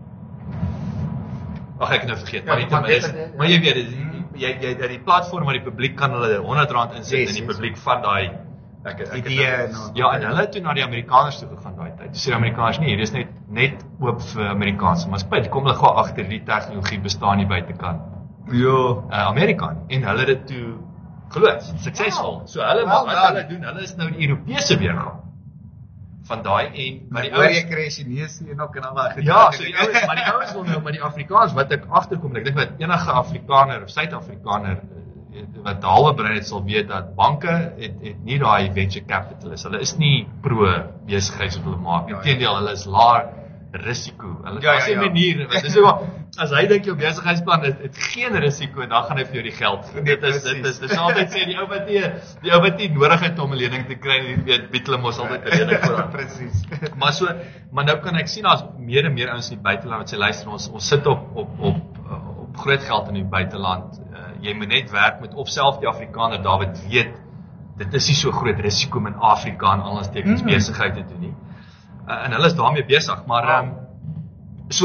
Ag ek het nou vergeet, maar, Ja, nie, maar maar, dit- dis, dit- maar jy weet, dis- jy jy jy die platform waar die publiek kan hulle honderd rand insit Yes, en die yes. publiek van daai ek ek Idee het, en- ja, en hulle het toe na die Amerikaners toe gegaan daai tyd. Dis die Amerikaners nie, hier is net net oop vir Amerikaanse maatskappye. Kom hulle gou agter die tegnologie bestaan nie buitekant. Ja. Uh, Amerika en hulle het dit toe geloof, suksesvol. Wow. So hulle Well wat done. hulle doen, hulle is nou die Europese weergawe van daai en maar die Hoor jy ouens kry Chinese en ook en al daai ja, so die ouens, maar die ouens wil nou maar die Afrikaans wat ek agterkom, ek dink wat enige Afrikaner of Suid-Afrikaner eh, wat halwe brein het sal weet dat banke het het nie daai venture capitalists. Hulle is nie pro besigheids wat hulle maak nie. Inteendeel, hulle is laer risiko. Hulle Ja, ja, as 'n ja. manier, want dis ook as hy dink jou besigheidsplan het, het geen risiko, dan gaan hy vir jou die geld gee. Nee, Dit is dit precies. is dis altyd sê die ou wat nie die ou wat nie nodig het om 'n lening te kry, nie weet bied hulle mos altyd 'n lening vir hom. Presies. Maar so, maar nou kan ek sien daar's meer en meer ouens in die buiteland wat sê luister ons ons sit op op op op groot geld in die buiteland. Uh, jy moet net werk met of self die Afrikaner David weet dit is nie so groot risiko om in Afrika en alles tekens Mm. besigheid te doen nie. Uh, en hulle is daarmee besig, maar ehm um, so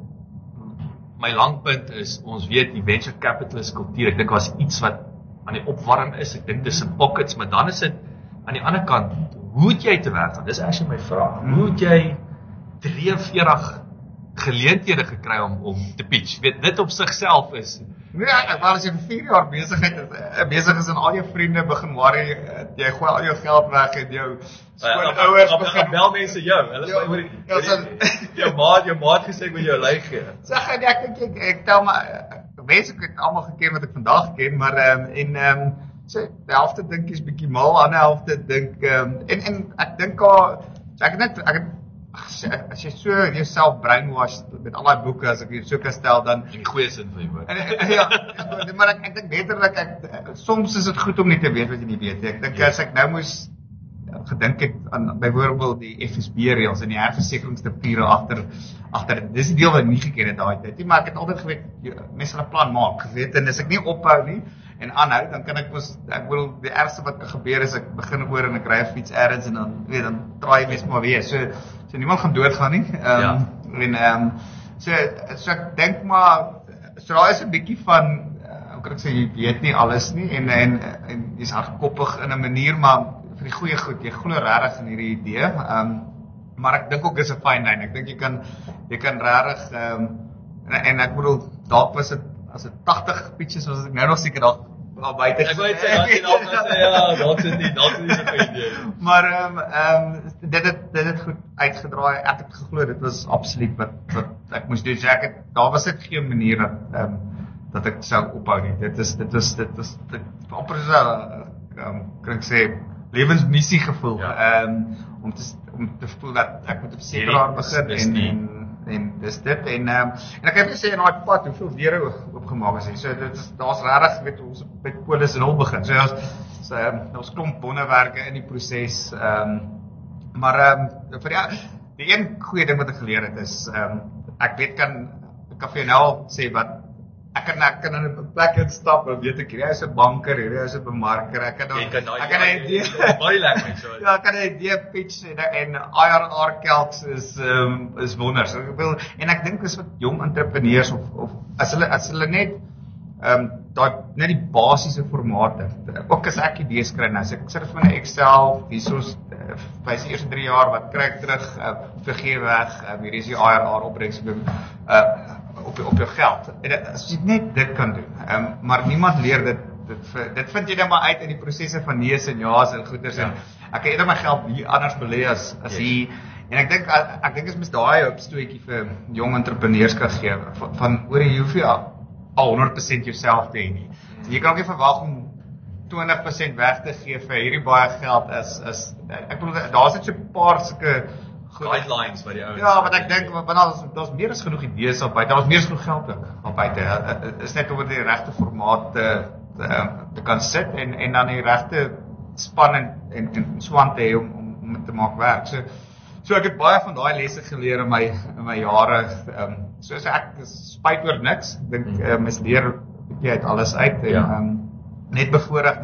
my langpunt is ons weet die venture capitalist kultuur, ek dink was iets wat aan die opwarm is. Ek dink dis in pockets, maar dan is dit aan die ander kant, hoe het jy te werk gaan? Dis actually my vraag. Hoe het jy drieënveertig geleenthede gekry om om te pitch? Weet dit op sigself is Nee, ek wou as jy vir vier jaar besigheid is, eh, besig is en al jou vriende begin worry, eh, jy gooi al jou geld weg en jou skoonouers begin bel mense jou. Hulle Ja, sê oor ja, so- jou maat, jou maat gesê ek wil jou lei gee. Sag ek ek dink ek, ek tel maar eh, mense ek het almal geken wat ek vandag ken, maar ehm um, en ehm um, so die helfte dink is bietjie mal, ander helfte dink ehm um, en en ek dink al so ek het net ek het as jy- as jy so jouself brainwash met al daai boeke as ek dit so kan stel dan In die goeie sin van die woord. ja, maar ek ek dink letterlik ek soms is dit goed om nie te weet wat jy nie weet nie. Ek dink Ja. as ek nou moes gedink het aan byvoorbeeld die F S B reëls en die herversekeringspapiere agter agter dis die deel wat ek nie geken het daai tyd nie, maar ek het altyd geweet jy- mense hulle plan maak, weet en as ek nie ophou nie en aanhou dan kan ek mos ek wil die ergste wat kan gebeur is ek begin oor en ek ry 'n fiets ergens en dan weet dan draai mens maar weer. So so niemand gaan doodgaan nie. Ehm Ja. en ehm um, so so ek dink maar so daar is 'n bietjie van uh, hoe kan ek sê jy weet nie alles nie en en en jy's hardkoppig in 'n manier maar vir die goeie goed jy glo regtig in hierdie idee. Ehm um, maar ek dink ook dis 'n fine line. Ek dink jy kan jy kan regtig ehm um, en, en ek bedoel dalk was dit as dit tagtig pitches was ek nou nog seker dalk daar buite. Ek wou net sê dat jy dalk sê ja, dalk sit nie, dalk is nie so 'n goeie idee. Maar ehm um, ehm um, dit het dit het goed uitgedraai. Ek het geglo dit was absoluut wat wat ek moes doen. So ek het daar was dit geen manier dat ehm um, dat ek sou ophou nie. Dit is dit was dit was dit amper so ehm um, kan ek sê lewensmissie gevoel. Ja. Ehm um, om te om te voel dat ek moet op sekeraar begin Dis en nie- en en dis dit en ehm um, en ek het net sê in daai pad hoeveel deure oopgemaak is. So dit is daar's regtig weet ons met polis en al begin. So ons so ehm um, ons klomp bonnewerke in die proses ehm um, maar ehm um, vir die die een goeie ding wat ek geleer het is ehm um, ek weet kan ek kan vir jou nou al sê wat ek kan ek kan in 'n plek instap en weet ek hierdie is 'n banker, hierdie is 'n bemarker, ek kan Jy kan daai ek kan 'n idee baie lekker so. ja, ek kan 'n idee pitch en en I R R kelks is ehm um, is wonders. So ek wil en ek dink dis wat jong entrepreneurs of of as hulle as hulle net ehm um, daai net die basiese formate. Ook as ek idees kry nou, as ek sit vir 'n Excel, hiersoos uh, vir die eerste drie jaar wat kry ek terug, uh, vergee weg, um, hier is die I R R opbrengs uh op op jou geld. En dit- as jy net dit kan doen. Ehm um, maar niemand leer dit dit dit vind jy net maar uit in die prosesse van nees en ja's en goeders en ek kan eerder my geld hier anders belê as as hier en ek dink ek, ek dink is mis daai opstootjie vir jong entrepreneurs kan gee van, van oor jy hoef jy al honderd persent jouself te hê nie. Jy kan ook nie verwag om twintig persent weg te gee vir hierdie baie geld as as ek bedoel daar's net so 'n paar sulke Guidelines wat die ouens. ja, wat ek dink want daar's daar's meer as genoeg idees op buite. Daar's meer as genoeg geld ook op buite. Dit is net om dit in die regte formaat te te, te kan sit en en dan die regte span en en, en swant te hê om om om dit te maak werk. So so ek het baie van daai lesse geleer in my in my jare. Ehm um, so as ek spyt oor niks. Ek dink uh, mens leer 'n bietjie uit alles uit en Ja. ehm um, net bevoorreg dat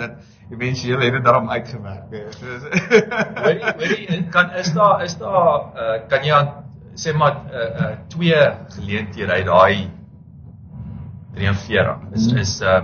eventueel het dit daarom uitgewerk. Ja. So, Hoorie, hoorie, kan is daar is daar uh, kan jy aan sê maar uh, uh, twee geleenthede uit daai drieënveertig is is uh,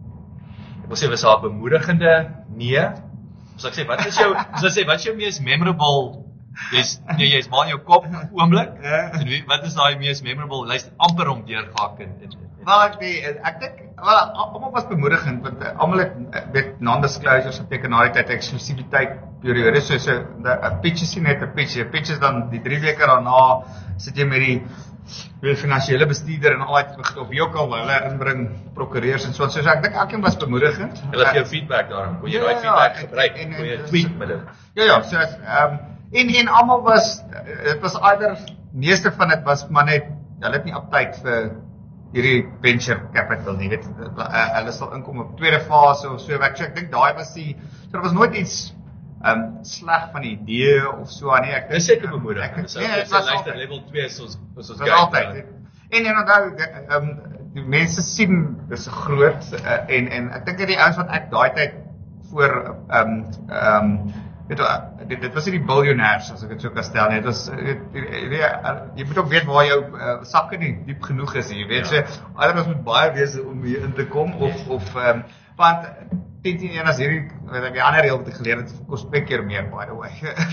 ek wil sê was daar bemoedigende nee. So ek sê wat is jou so ek sê wat is jou mees memorable jy's nee, jy's maar in jou kop oomblik en wie, wat is daai mees memorable lyst amper om deurgehak en, en, en Wel ek die, ek dink wel almal was bemoedigend want uh, almal het weet non-disclosures geteken na die tyd eksklusiwiteit periode so so 'n pitch is nie net 'n pitch, 'n pitch is dan die drie weke daarna sit jy met die die finansiële bestuurder en al daai op wie ook al hulle inbring prokureurs en so so, so ek dink elkeen was bemoedigend. Hulle gee jou feedback daarom. Kon jy daai feedback gebruik en kon jy tweet met dit? Ja ja, so ehm um, en en almal was dit was either meeste van dit was maar net hulle het nie aptyd vir hierdie venture capital nie, weet hulle sal inkom op tweede fase of so. Ek ek dink daai was die so daar was nooit iets ehm um, sleg van die idee of so nee, ek dis seker bemoedigend. Nee, dit was altyd level twee is ons is ons altyd. En en onthou ehm um, die mense sien dis groot uh, en en ek dink dat die ouens wat ek daai tyd voor ehm um, ehm um, weet jy dit, dit was nie die biljoenêrs as ek dit so kan stel nie. Dit was jy, jy moet ook weet waar jou uh, sakke nie diep genoeg is, jy weet ja. So anders moet baie wees om hier in te kom of of ehm um, want tien tien een as hierdie weet ek die ander reël wat ek geleer het kos twee keer meer by the way.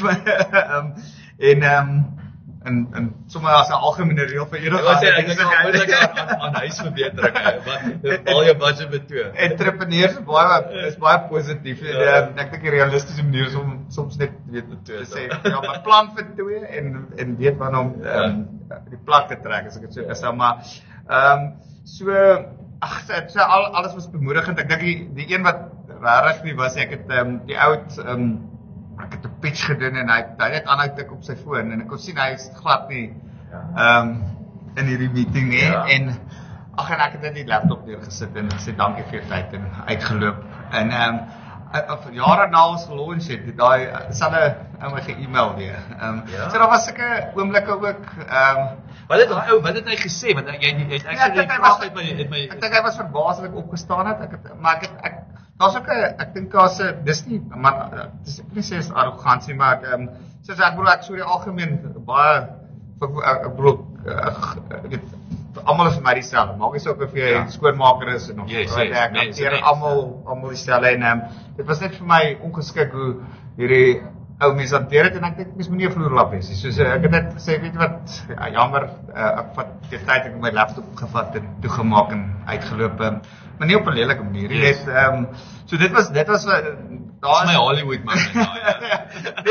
um, en ehm um, en en sommer as 'n algemene reël vir enige wat sê ek dink onmiddellik aan aan huisverbetering wat al jou budget betoon. Entrepreneurs is baie is baie positief en ja. um, ek dink die realistiese manier is om soms net weet te sê ja, maar plan vir twee en en weet wanneer om um, ja. die plat te trek as ek dit so kan sê maar ehm um, so ag so al alles was bemoedigend. Ek dink die die een wat regtig nie was ek het um, die oud um, ek het 'n pitch gedoen en hy hy het aanhou tik op sy foon en ek kon sien hy is glad nie ehm um, in hierdie meeting nie ja. en ag en ek het net die laptop neergesit en gesê dankie vir jou tyd en uitgeloop en ehm um, jare na ons gelunch het daai selfe ou my ge-email weer. Ehm um, ja. So daar was sulke oomblikke ook ehm um, wat het daai ou wat het hy gesê want jy het actually ja, vraag uit my het my ek dink hy was verbaas dat ek opgestaan het ek het, maar ek het, ek daar's ook 'n ek dink daar's 'n dis nie maar dis ek nie sê is arrogansie maar ek ehm um, soos ek bedoel ek sou die algemeen baie ek bedoel ek weet almal is vir my dieselfde. Maak nie saak of jy ja. skoonmaker is en of yes, right, yes, ek hanteer almal almal dieselfde en um, dit was net vir my ongeskik hoe hierdie ou mense hanteer dit en ek dink mens moenie 'n vloerlap wees nie. Soos ek het net gesê weet jy wat ja, jammer uh, ek vat die tyd ek my laptop gevat en toegemaak en uitgeloop um, maar nie op 'n lelike manier. Jy weet ehm um, so dit was dit was uh, daar is my Hollywood man daai.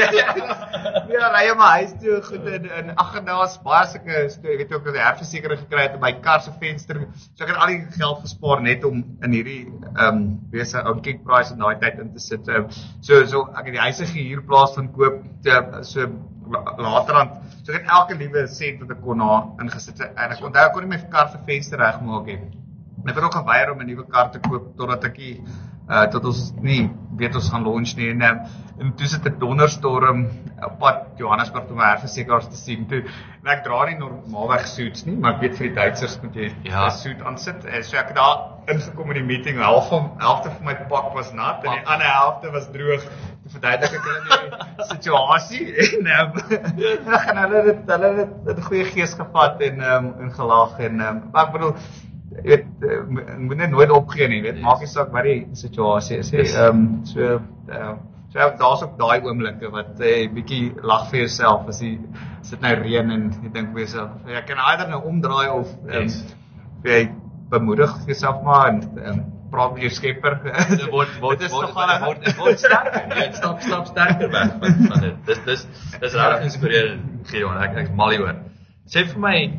Ja, ry maar huis toe goed en en ag en daar's baie sulke jy weet ook dat die herversekering gekry het op my kar se venster. So ek het al die geld gespaar net om in hierdie ehm um, wese ou kick price in daai tyd in te sit. So so ek het die huise gehuur plaas van koop te, so later aan. So ek het elke liewe sent wat ek kon na ingesit en ek onthou ek kon nie my kar se venster regmaak het. Ek het ook geweier om 'n nuwe kar te koop totdat ek die uh tot ons nie weet ons gaan launch nie en en toe sit 'n donderstorm op pad Johannesburg om herversekeraars te sien toe en ek dra nie normaalweg suits nie maar ek weet vir die Duitsers moet jy 'n ja. suit aansit en so ek het daar ingekom in die meeting half van helfte van my pak was nat en die ander helfte was droog te verduidelik ek hulle die situasie en um, dan gaan hulle dit hulle het 'n goeie gees gevat en um, en gelag en um, maar ek bedoel jy weet moet net nooit opgee nie weet yes. maak nie saak wat die situasie is ehm yes. um, so uh, so daar's ook daai oomblikke wat jy uh, bietjie lag vir jouself as jy sit nou reën en jy dink vir jouself jy kan either nou omdraai of um, yes. jy bemoedig jouself maar en um, praat met jou skepper dit word word is nog al word word sterker jy stap stap sterker weg van van dit dis dis dis regtig inspirerend Gideon ek ek's mal hieroor sê vir my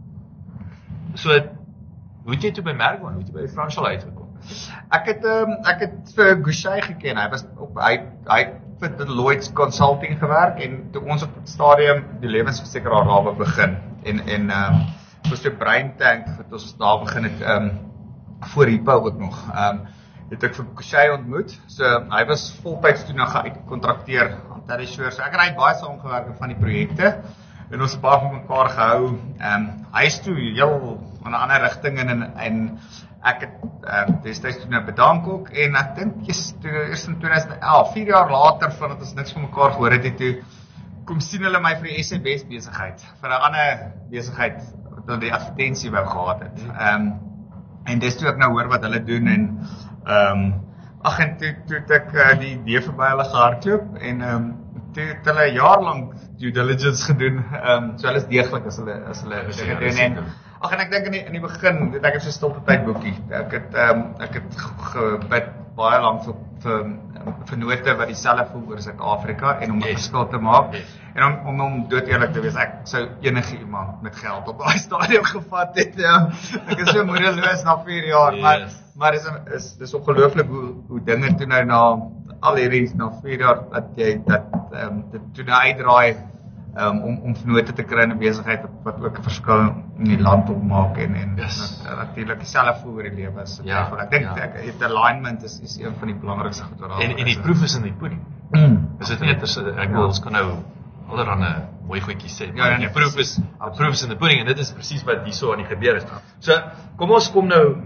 so hoe het jy toe by Mergon, hoe het jy by Franschal uitgekom? Ek het um, ek het vir Gouchee geken. Hy was op hy hy vir Deloitte Consulting gewerk en toe ons op die stadium die lewensversekeraar daar begin en en ehm um, was die Brain Tank wat ons daar begin het ehm um, voor Hippo ook nog. Ehm um, het ek vir Gouchee ontmoet. So hy was voltyds toe nog uitgekontrakteer aan Terry Shore. So ek en hy het baie saamgewerk van die projekte. En ons het baie van mekaar gehou. Ehm um, hy is toe heel in 'n ander rigting en en ek het um, destyds toe nou bedank ook en ek dink eers eers in twintig elf, vier jaar later vandat ons niks van mekaar gehoor het, het toe kom sien hulle my vir die S M S besigheid, vir 'n ander besigheid wat die advertensie wou gehad het. Ehm um, en dis toe ek nou hoor wat hulle doen en ehm um, ag en toe toe het ek uh, die idee verby hulle gehardloop en ehm um, toe het hulle 'n jaar lank due diligence gedoen. Ehm um, so hulle is deeglik as hulle as hulle dinge doen en ag en ek dink in die in die begin, weet ek het so stilte tyd boekie. Ek het ehm um, ek het gebid baie lank vir vir vennote wat dieselfde voel oor Suid-Afrika en om 'n yes. verskil te maak. Yes. En om om om dood eerlik te wees, ek sou enige iemand met geld op daai stadium gevat het. Ja. Ek is so moedeloos na vier jaar, yes. maar maar dis is dis ongelooflik hoe hoe dinge toe nou na al hierdie na vier jaar dat jy dat ehm um, dit toe nou uitdraai um, om om vennote te kry in 'n besigheid wat ook 'n verskil in die land opmaak en en yes. natuurlik dieselfde voel oor die lewe is. Ja, ek dink ja. ek het alignment is is een van die belangrikste goede daar. En en die proef is in die pudding. Mm. Is dit net as ek wil ons kan nou allerhande mooi goedjies sê. Ja, ja, die proef is die proef is in die pudding en dit is presies wat hierso aan die gebeur is. So, kom ons kom nou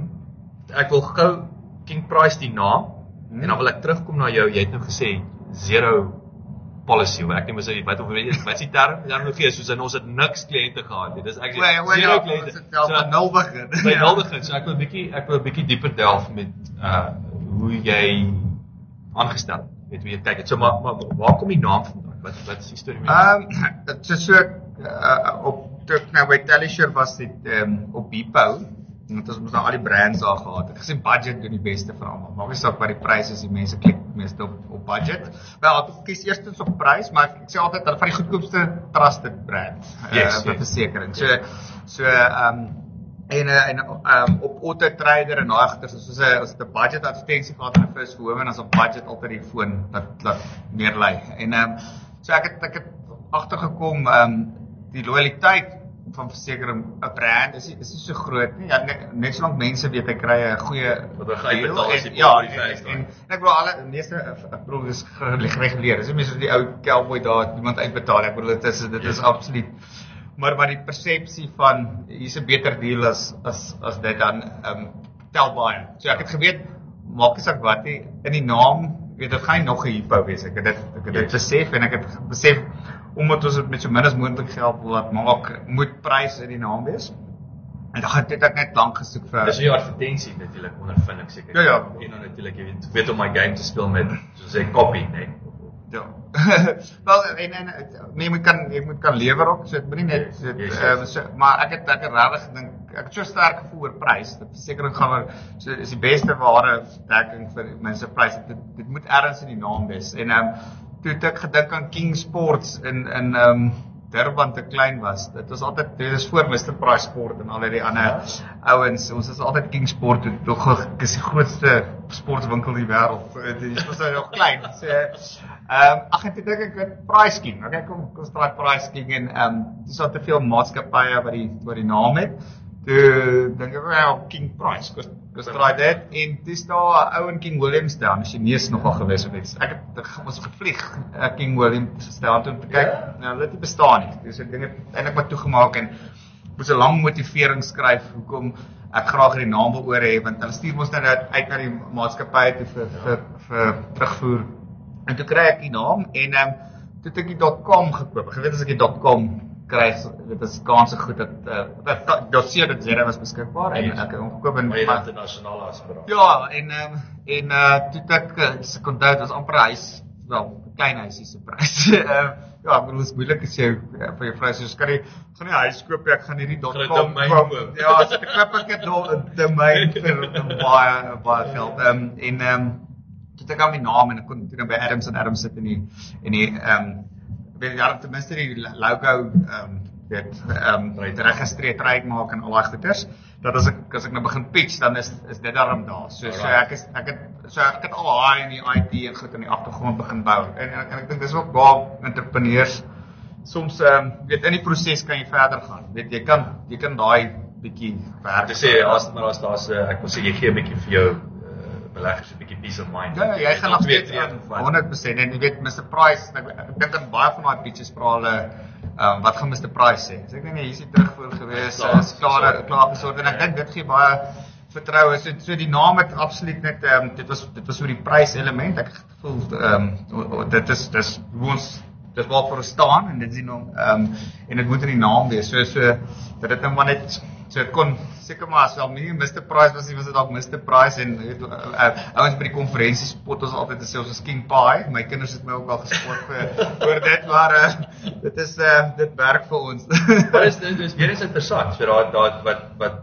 ek wil gou King Price die naam hmm. en dan wil ek terugkom na jou. Jy het nou gesê zero policy. Ek net moet sê wat of weet wat is die term? Dan nog gee soos ons het niks kliënte gehad nie. Dis ek sê well, well, zero ja, kliënte. Dit self van nul begin. By nul begin. So ek wil 'n bietjie ek wil 'n bietjie dieper delf met uh hoe jy aangestel het, hoe jy kyk. So maar, maar waar kom die naam vandaan? Wat wat is die storie met? Ehm um, dit is so uh, op toe nou by Teleshare was dit um, op Bepo. Want ons moes nou al die brands daar gehad. Ek gesê budget doen die beste vir almal. Maak nie saak wat die pryse is, die mense klik meeste op op budget. Wel, ek kies eerstens op prys, maar ek sê altyd hulle van die goedkoopste trusted brand. Yes, uh, yes. versekering. So so ehm um, en en um, op Auto Trader en daai goeders soos 'n as 'n budget advertensie gehad in 'n first for women as op budget altyd die foon wat wat meer lei. En ehm um, so ek het ek het agtergekom ehm um, die loyaliteit van versekering 'n brand is is nie so groot nie. Ja, net, net solank mense weet hy kry 'n goeie wat hy betaal as die ja, en, en, en ek bedoel alle meeste ek bedoel dis gereguleer. Dis nie meer soos die ou cowboy daar iemand uitbetaal. Ek bedoel dit is dit is ja. absoluut maar maar die persepsie van hier's 'n beter deal as as as dit dan ehm um, tel baie. So ek het geweet maak nie saak wat nie in die naam, weet dit gaan nog 'n hypo wees. Ek het dit ek het dit besef en ek het besef omdat ons dit met so min as moontlik geld wil laat maak, moet prys in die naam wees. En dan het ek net lank gesoek vir dis jou advertensie natuurlik ondervind ek seker. Ja ja, en dan natuurlik jy weet weet om my game te speel met soos sê copy, né? Ja. Wel en en nee, jy moet kan jy moet kan lewer ook. So dit moenie net so, yes, yes. Um, so maar ek het ek het regtig gedink ek het so sterk gevoel oor prys. Dat versekering gaan maar so is die beste ware dekking vir mense pryse. Dit dit moet ergens in die naam wees. En ehm um, toe het ek gedink aan King Sports in in ehm um, Durban te klein was. Dit was altyd dit is voor Mister Price Sport en al die ander ja. ouens. Ons is altyd King Sport en tog is die grootste sportwinkel in die wêreld. Dit was nou nog klein. So ehm um, ag ek dink ek het Price King. Okay, kom kom straat Price King en ehm um, dis al te veel maatskappye wat die wat die naam het. Toe dink ek wel King Price. Kos kos draai dit en dis daar 'n ou in King Williams daar, as jy neus nogal gewees het. Ek het ons gevlieg uh, King Williams staan toe om te kyk. Ja. Nou dit bestaan nie. Dis 'n ding het eintlik maar toegemaak en moes 'n lang motivering skryf hoekom ek graag die naam wil oor hê want hulle stuur ons nou uit na die maatskappye toe vir, ja. vir vir terugvoer. En toe kry ek die naam en ehm um, toe het ek die .com gekoop. Jy weet as ek die .com kry, dit is kans goed dat dat uh, dat seer dit zero was beskikbaar en ek het hom gekoop in baie internasionale aspirasie. Ja, en um, en uh, toe ek se kon dit was amper huis, wel, klein huisie se prys. uh, ja, ek bedoel dit is moeilik as jy uh, vir jou vrou sê, kan jy gaan nie huis koop, ek gaan hierdie .com koop. Ja, as ek koop ek het 'n domein vir baie baie geld. Um, en ehm um, toe ek aan my naam en ek kon toe by Adams and Adams sit in die in die ehm um, weet jy ten minste die logo ehm um, weet ehm um, registreer trek maak en al daai goeders dat as ek as ek nou begin pitch dan is is dit daarom daar. So so ek is ek het so ek het al daai in die I T en goed in die agtergrond begin bou. En en, en ek dink dis ook waar entrepreneurs soms ehm um, weet in die proses kan jy verder gaan. Weet jy kan jy kan daai bietjie werk. Ek sê as maar as daar's ek wil sê jy gee 'n bietjie vir jou beleggers 'n bietjie peace of mind. Ja, jy gaan nog steeds honderd persent en jy weet Mister Price, ek, ek dink aan baie van daai pitches vra hulle um, wat gaan Mister Price sê. So ek dink nee, hier is hy terugvoer gewees, is klaar klaar gesorg en ek dink dit gee baie vertroue. So, so die naam het absoluut net um, dit was dit was oor die pryselement. Ek het gevoel um, dit is dis hoe ons dis waarvoor ons staan en dit is die naam um, en dit moet in die naam wees. So so dat dit nou maar net so dit kon seker maar as wel nie mister Price was nie, was dit dalk mister Price en weet uh, ouens by die konferensies spot ons altyd sê ons is King Pie. My kinders het my ook al gespot vir oor dit, maar uh, dit is uh, dit werk vir ons. Maar dis dis weer eens interessant. So daar daar wat wat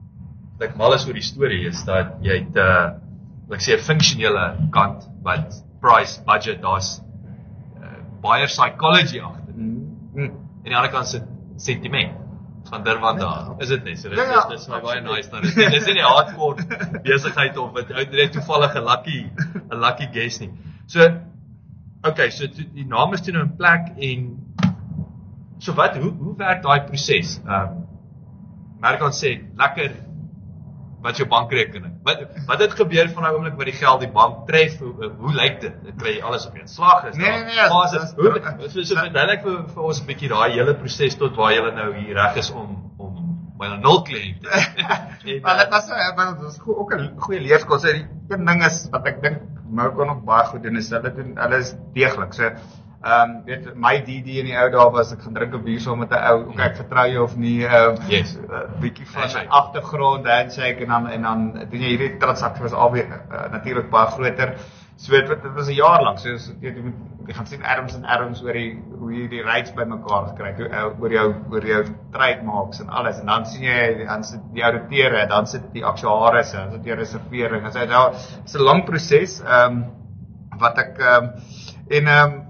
ek mal is oor die storie is dat jy het uh ek sê 'n funksionele kant wat price budget daar's uh, buyer psychology agter. Mm. Mm. En die ander kant sit sentiment van Durban daar. Is dit nie? So dit ja, ja, is dis my baie nice dan. Dis nie dis nie die hardcore besigheid of dit ou net toevallig 'n lucky 'n lucky guess nie. So okay, so die naam is toe nou in plek en so wat hoe hoe werk daai proses? Ehm um, Amerikaan sê lekker wat jou bankrekening. Wat wat het gebeur van daai oomblik wat die geld die bank tref? Hoe, hoe lyk dit? Kry jy alles op een slag? Is nee, nee, nee, maar is hoe so so verduidelik vir vir ons 'n bietjie daai hele proses tot waar jy nou hier reg is om om by 'n nul kliënt. Maar dit was maar dit was ook 'n goeie leerskool. So die een ding is wat ek dink Mou kon nog baie goed doen is hulle doen hulle is deeglik. So ehm um, weet my D D in die ou dae was ek gaan drink 'n bier saam met 'n ou. Okay, ek vertrou jou of nie. Ehm um, yes. uh, bietjie van sy agtergrond, handshake en dan en dan doen jy hierdie transaksie was albei uh, natuurlik baie groter. So dit, dit was 'n jaar lank. So jy moet jy gaan sien Adams en Adams oor die hoe jy die rates bymekaar gekry het, uh, oor jou oor jou trade marks en alles. En dan sien jy dan sit die ouditeure, dan sit die aktuaries, dan sit die reservering. Dit is nou is 'n lang proses ehm um, wat ek ehm um, en ehm um,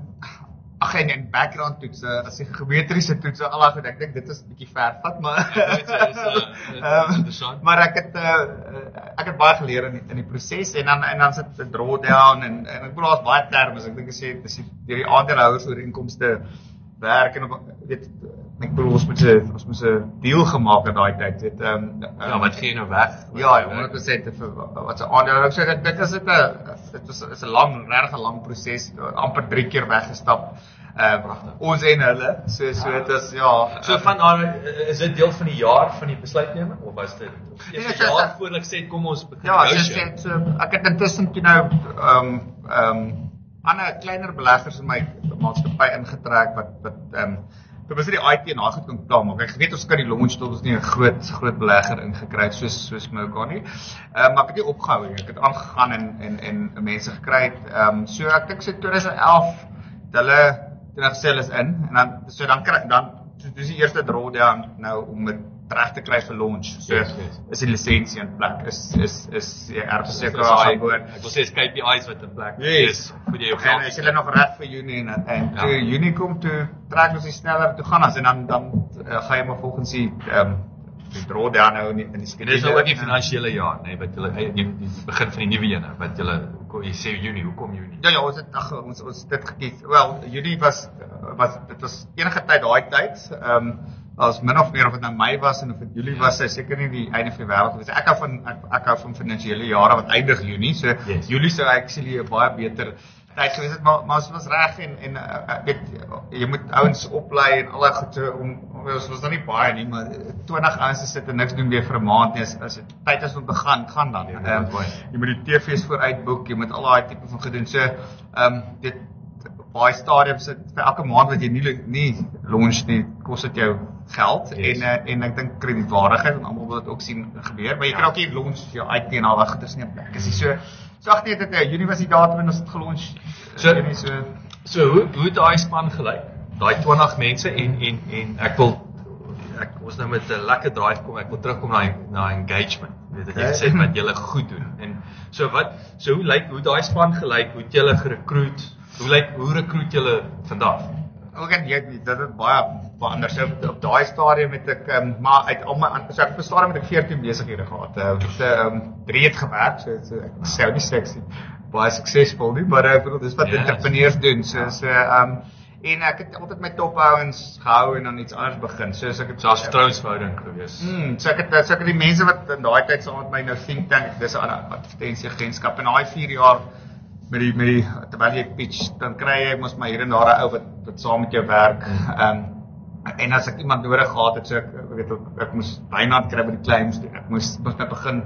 ag en en background toetse, as jy geometriese toetse, al daai ek dink dit is 'n bietjie ver vat, maar ja, dit is uh, interessant. Maar ek het uh, ek het baie geleer in die, in die proses en dan en dan sit 'n drawdown en en ek bedoel daar's baie terme, ek dink ek sê dis deur die aandeelhouers oor inkomste werk en op weet ek bedoel ons moet 'n ons moet 'n deal gemaak het daai tyd, weet ehm um, ja, wat gee jy nou weg? Ja, honderd persent vir wat se aandeel. Ek sê dit dit is 'n dit is is 'n lang, regtig 'n lang proses, amper drie keer weggestap. Ehm uh, ons en hulle. So so dit is ja. So van daar is dit deel van die jaar van die besluitneming of was dit eers 'n ja, jaar voordat sê kom ons begin ja, nou sê so ek het intussen toe nou ehm ehm ander kleiner beleggers in my maatskappy ingetrek wat wat ehm um, Dit was die I T en daai goed kan klaar maak. Ek weet ons kan die launch tot ons nie 'n groot groot belegger ingekry het soos soos Mouka nie. Ehm uh, maar ek het nie opgehou nie. Ek het aangegaan en en en mense gekry het. Ehm um, so ek dink so twintig elf hulle het gesê hulle is in en dan so dan kry dan so dis die eerste drawdown nou om dit reg te kry vir launch. So yes, yes. Is die lisensie in plek. Is is is ja, erg seker aan boord. Ek wil sê is K P Is wat in plek is. Yes. Vir jou geld. En is hulle nog reg vir Junie en en ja. Toe Junie kom toe trek ons die sneller toe gaan as en dan dan uh, gaan jy maar volgens die ehm um, die drawdown nou in die, in die skedule. Dis nou ook die finansiële jaar, nê, nee, wat julle die begin van die nuwe een, wat julle jy sê Junie, hoekom Junie? Ja ja, ons het ag ons ons dit gekies. Wel, Junie was was dit was enige tyd daai tyd. Ehm um, as min of meer of dit nou Mei was en of dit Julie was, is seker nie die einde van die wêreld gewees. Ek hou van ek, ek hou van finansiële jare wat eindig Junie. So yes. Julie sou actually 'n baie beter tyd gewees het, maar maar ons was reg en en uh, weet jy moet ouens oplei en al daai goed so om ons was dan nie baie nie, maar twintig ouens te sit en niks doen weer vir 'n maand nie, as as dit tyd is om te gaan, gaan dan. Ja, um, jy moet die T V's vooruit boek, jy moet al daai tipe van gedoen. So ehm um, dit baie stadiums sit vir elke maand wat jy nie nie launch nie, kos dit jou geld yes. en uh, en ek dink kredietwaardigheid en almal wil dit ook sien gebeur, maar jy ja. Kan ook nie launch vir jou I T en al daai goeders nie op plek. Is so so ag nee, dit 'n universiteit en ons het gelaunch. So so, so hoe hoe daai span gelyk? Daai twintig mense en en en ek wil ek ons nou met 'n lekker drive kom. Ek wil terugkom na na engagement. Weet ek jy sê wat julle goed doen. En so wat so hoe lyk hoe daai span gelyk? Hoe het julle gerekruut? Hoe lyk hoe rekruut julle vandag? Ook en jy dit het baie verander. So op daai stadium het ek um, maar uit al my so ek op 'n stadium het ek veertien besighede gehad. Uh, so ehm um, drie het gewerk. So, so ek sê nie sexy baie suksesvol nie, maar ek bedoel dis wat yeah. entrepreneurs doen. So so ehm um, en ek het altyd my tophouens gehou en dan iets anders begin. So as ek het selfs vertrouensverhouding gewees. Mm, so ek het so ek het die mense wat in daai tyd saam met my nou think tank, dis 'n advertensieagentskap en daai vier jaar met die met die terwyl jy pitch, dan kry jy mos maar hier en daar 'n ou wat wat saam met jou werk. Ehm um, en as ek iemand nodig gehad het, so ek ek weet ek, ek moes byna kry by die claims, ek moes moes net begin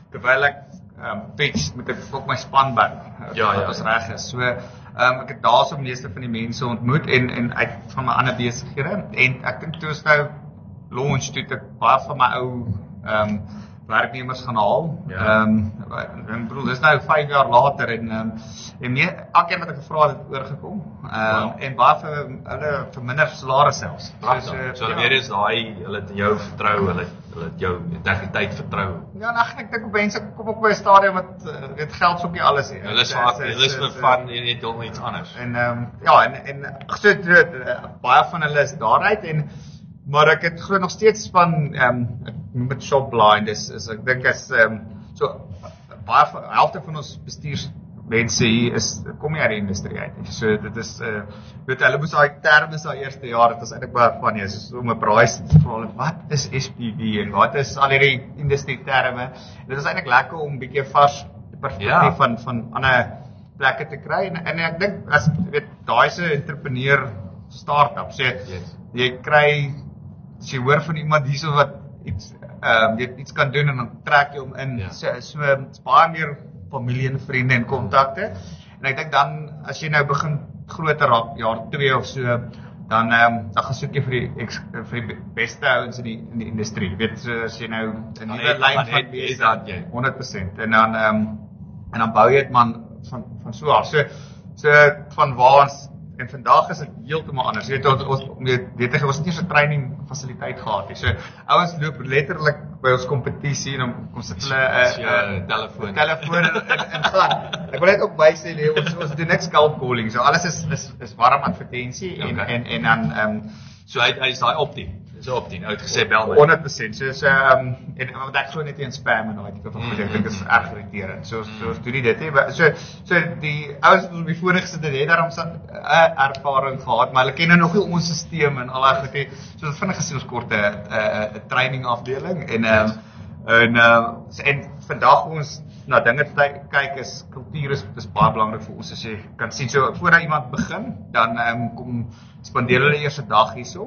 terwyl ek um, fiets, moet ek ook my span bou. Ja, ja. Wat ons reg is. So, um, ek het daar so meeste van die mense ontmoet en en uit van my ander besighede en ek dink toe is nou launch toe ek baie van my ou um, werknemers gaan haal. Ja. Ehm um, ek bedoel dis nou vyf jaar later en um, en nee, elkeen wat ek gevra het het oorgekom. Ehm um, wow. En baie vir hulle vir minder salaris selfs. So so, so ja. Weer is daai hulle het in jou vertrou, hulle hulle het jou integriteit vertrou. Ja, nou ek dink mense kom ook by 'n stadium wat uh, dit geld soek nie alles nie. Hulle is vaak hulle is vir van en net om iets anders. En ehm um, ja, en en so uh, baie van hulle is daaruit en maar ek het glo nog steeds van ehm um, ek noem dit shop blind is, is ek dink as ehm um, so baie van helfte van ons bestuursmense hier is kom nie uit die industrie uit nie. So dit is uh weet hulle moes daai terme is daai eerste jaar dit was eintlik baie van nee, so om 'n braai te vra wat is S P V en wat is al hierdie industrie terme. Dit is eintlik lekker om 'n bietjie vars perspektief ja. van van ander plekke te kry en, en ek dink as weet daai se entrepreneur startup sê yes. Jy kry as jy hoor van iemand hierso wat iets ehm um, jy iets kan doen en dan trek jy hom in ja. so so dit's baie meer familie en vriende en kontakte en ek dink dan as jy nou begin groter raak jaar twee of so dan ehm um, dan gesoek jy vir die ex, vir die beste ouens in die in die industrie weet so as jy nou 'n nuwe lyn van wees dan jy honderd persent en dan ehm um, en dan bou jy dit man van van so af so so van waar ons en vandag is dit heeltemal anders. Jy weet ons ons weet jy ons het nie so 'n training fasiliteit gehad nie. So ouens loop letterlik by ons kompetisie en dan kom sit hulle 'n uh, telefoon telefoon en en gaan. Ek wil net ook by sê nee, ons ons doen niks cold calling. So alles is is is warm advertensie en, okay. en en dan ehm um, so hy hy is daai optie. Dis optie. Ou het gesê bel my. honderd persent. So is ehm um, en want ek glo net in spam en daai tipe van goed. Ek dink dit is erg irriterend. So so ons doen nie dit nie. So so die ouens wat op die voorheen gesit het, het daarom 'n ervaring gehad, maar hulle ken nog nie ons stelsel en al daai goed. So dit vinnig gesien ons kort 'n 'n 'n training afdeling en ehm um, en uh, en vandag ons na dinge kyk is kultuur is, is baie belangrik vir ons as jy kan sien. So voordat iemand begin, dan um, kom spandeer hulle eers 'n dag hierso.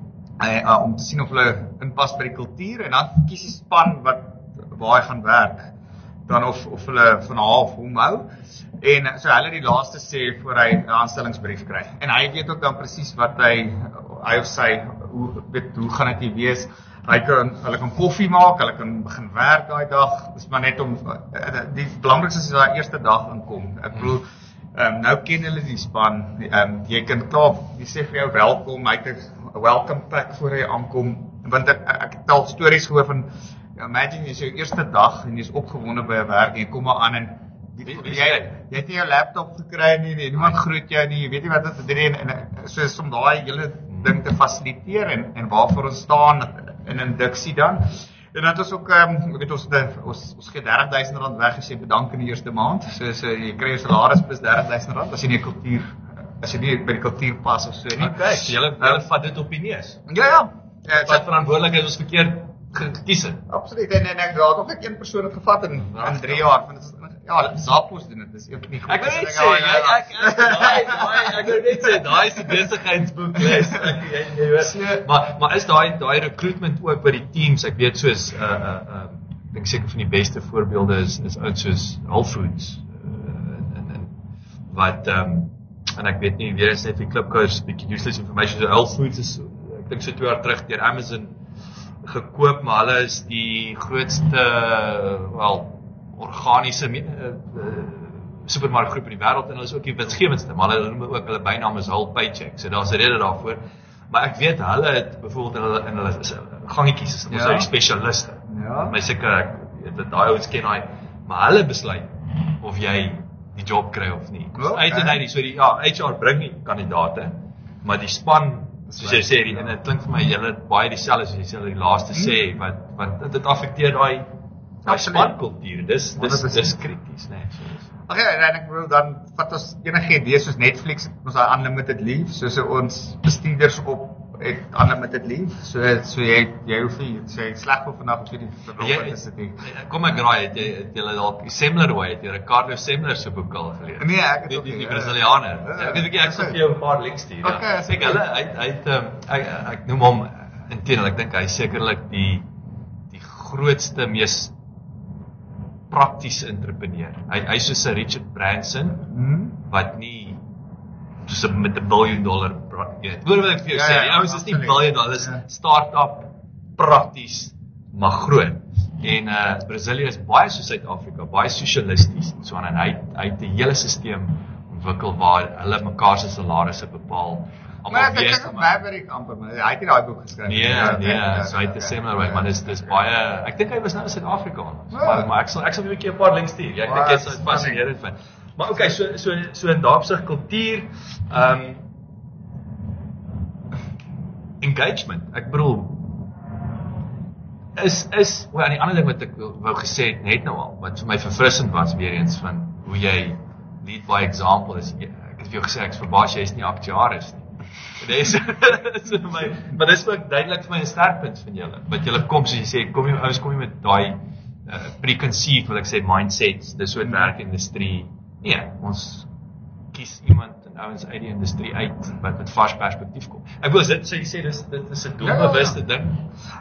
Uh, uh, om te sien of hulle inpas by die kultuur en dan kies die span wat waar hy gaan werk dan of of hulle van half hom hou en so hulle die laaste sê voor hy 'n aanstellingsbrief kry en hy weet ook dan presies wat hy hy of sy hoe weet hoe gaan dit wees hy kan hulle kan koffie maak hulle kan begin werk daai dag dis maar net om die belangrikste is daai eerste dag inkom ek bedoel Um, nou ken hulle die span, um, jy kan klaar, jy sê vir jou welkom, hy het 'n welcome pack voor hy aankom, want ek, ek het al stories gehoor van, imagine jy is jou eerste dag en jy is opgewonde by 'n werk en jy kom maar aan en jy, jy, jy het nie jou laptop gekry nie, nie niemand groet jou nie, jy weet nie wat dit doen en, en so om daai hele ding te fasiliteer en, en waarvoor ons staan in induksie dan. En dan het ons ook, um, weet ons, de, ons, ons gee dertig duisend rand weg as jy bedank in die eerste maand. So, so jy kry jou salaris plus dertig duisend rand as jy nie kultuur, as jy nie by die kultuur pas of so nie. Okay, so julle julle vat dit op die neus. Ja, ja. ja wat verantwoordelikheid ons verkeerd gekies het. Absoluut. En, en ek het ook ek een persoon het gevat in in drie jaar van dit is ja, Zappos doen dit. Dis ook nie goed. Ek wil net sê ek ek daai daai ek wil net sê daai is die besigheidsboek les. Jy jy weet. Maar maar is daai daai recruitment ook by die teams. Ek weet soos uh uh uh ek dink seker van die beste voorbeelde is is ouens soos Whole Foods uh, en en wat ehm um, en ek weet nie weer is net vir Klipkous bietjie useless information. So Whole Foods is ek dink so twee jaar terug deur Amazon gekoop, maar hulle is die grootste wel organiese uh, uh, supermarkgroep in die wêreld en hulle is ook die winsgewendste, maar hulle noem ook hulle bynaam is Whole Paycheck. So daar's 'n rede daarvoor. Maar ek weet hulle het byvoorbeeld in hulle in hulle gangetjies is ons ja. die spesialiste. Ja. My seker ek weet dat daai ouens ken daai, maar hulle besluit of jy die job kry of nie. Okay. Uit en uit, so die ja, H R bring die kandidate, maar die span soos jy sê, en dit klink vir my julle baie dieselfde as jy sê die laaste hmm. sê wat wat dit affekteer daai daai spankultuur. Dis dis dis krities, né? Nee, so. Ag ja, en ek wil dan vat ons enige idee soos Netflix, ons daai unlimited leave, soos ons bestuurders op het unlimited leave. So so jy jy hoef nie sê sleg vir vandag of jy die verloop is dit nie. Kom ek raai, het jy het jy dalk Semler hoe het jy Ricardo Semler se boek al gelees? Nee, ek het die, ook die, die nie. Brasilianer. Uh, ek dink ek sal vir jou 'n paar links stuur. Okay, ja. Ek hulle uit uit ek, ek noem hom intendeel, ek dink hy sekerlik die die grootste mees praktiese entrepreneur. Hy hy's soos 'n Richard Branson Hmm? wat nie soos 'n met 'n biljoen dollar weet. Hoor wat ek vir jou Ja, sê, ja, die ouens is nie absoluut. biljoen dollar, dis Ja. start-up prakties maar groot. En uh Brasilië is baie soos Suid-Afrika, baie sosialisties en so aan en hy hy het 'n hele stelsel ontwikkel waar hulle mekaar se salarisse bepaal. Maar ek weet, dink Maverick amper, maar hy het nie daai boek geskryf Nee, nee, so hy het 'n seminar by, maar dis dis baie ek dink hy was nou in Suid-Afrika. Maar maar ek sal ek sal vir 'n keer 'n paar links stuur. Ja, ek dink dit is fascinerend vind. Maar okay, so so so in daardie opsig kultuur, ehm um, engagement. Ek bedoel is is wel aan die ander ding wat ek wou gesê het net nou al, wat vir my verfrissend was weer eens van hoe jy lead by example is. Ek het vir jou gesê ek's verbaas jy is nie aktuaris nie. Dis is vir my, maar dis ook duidelik vir my 'n sterkpunt van julle. Wat julle kom soos jy sê, kom jy ouens kom jy met daai uh, preconceived, wil ek sê mindsets, dis so 'n werkindustrie. Nee, ons kies iemand en ouens uit die industrie uit wat met vars perspektief kom. Ek wil dit sê jy sê dis dit is 'n doelbewuste ding.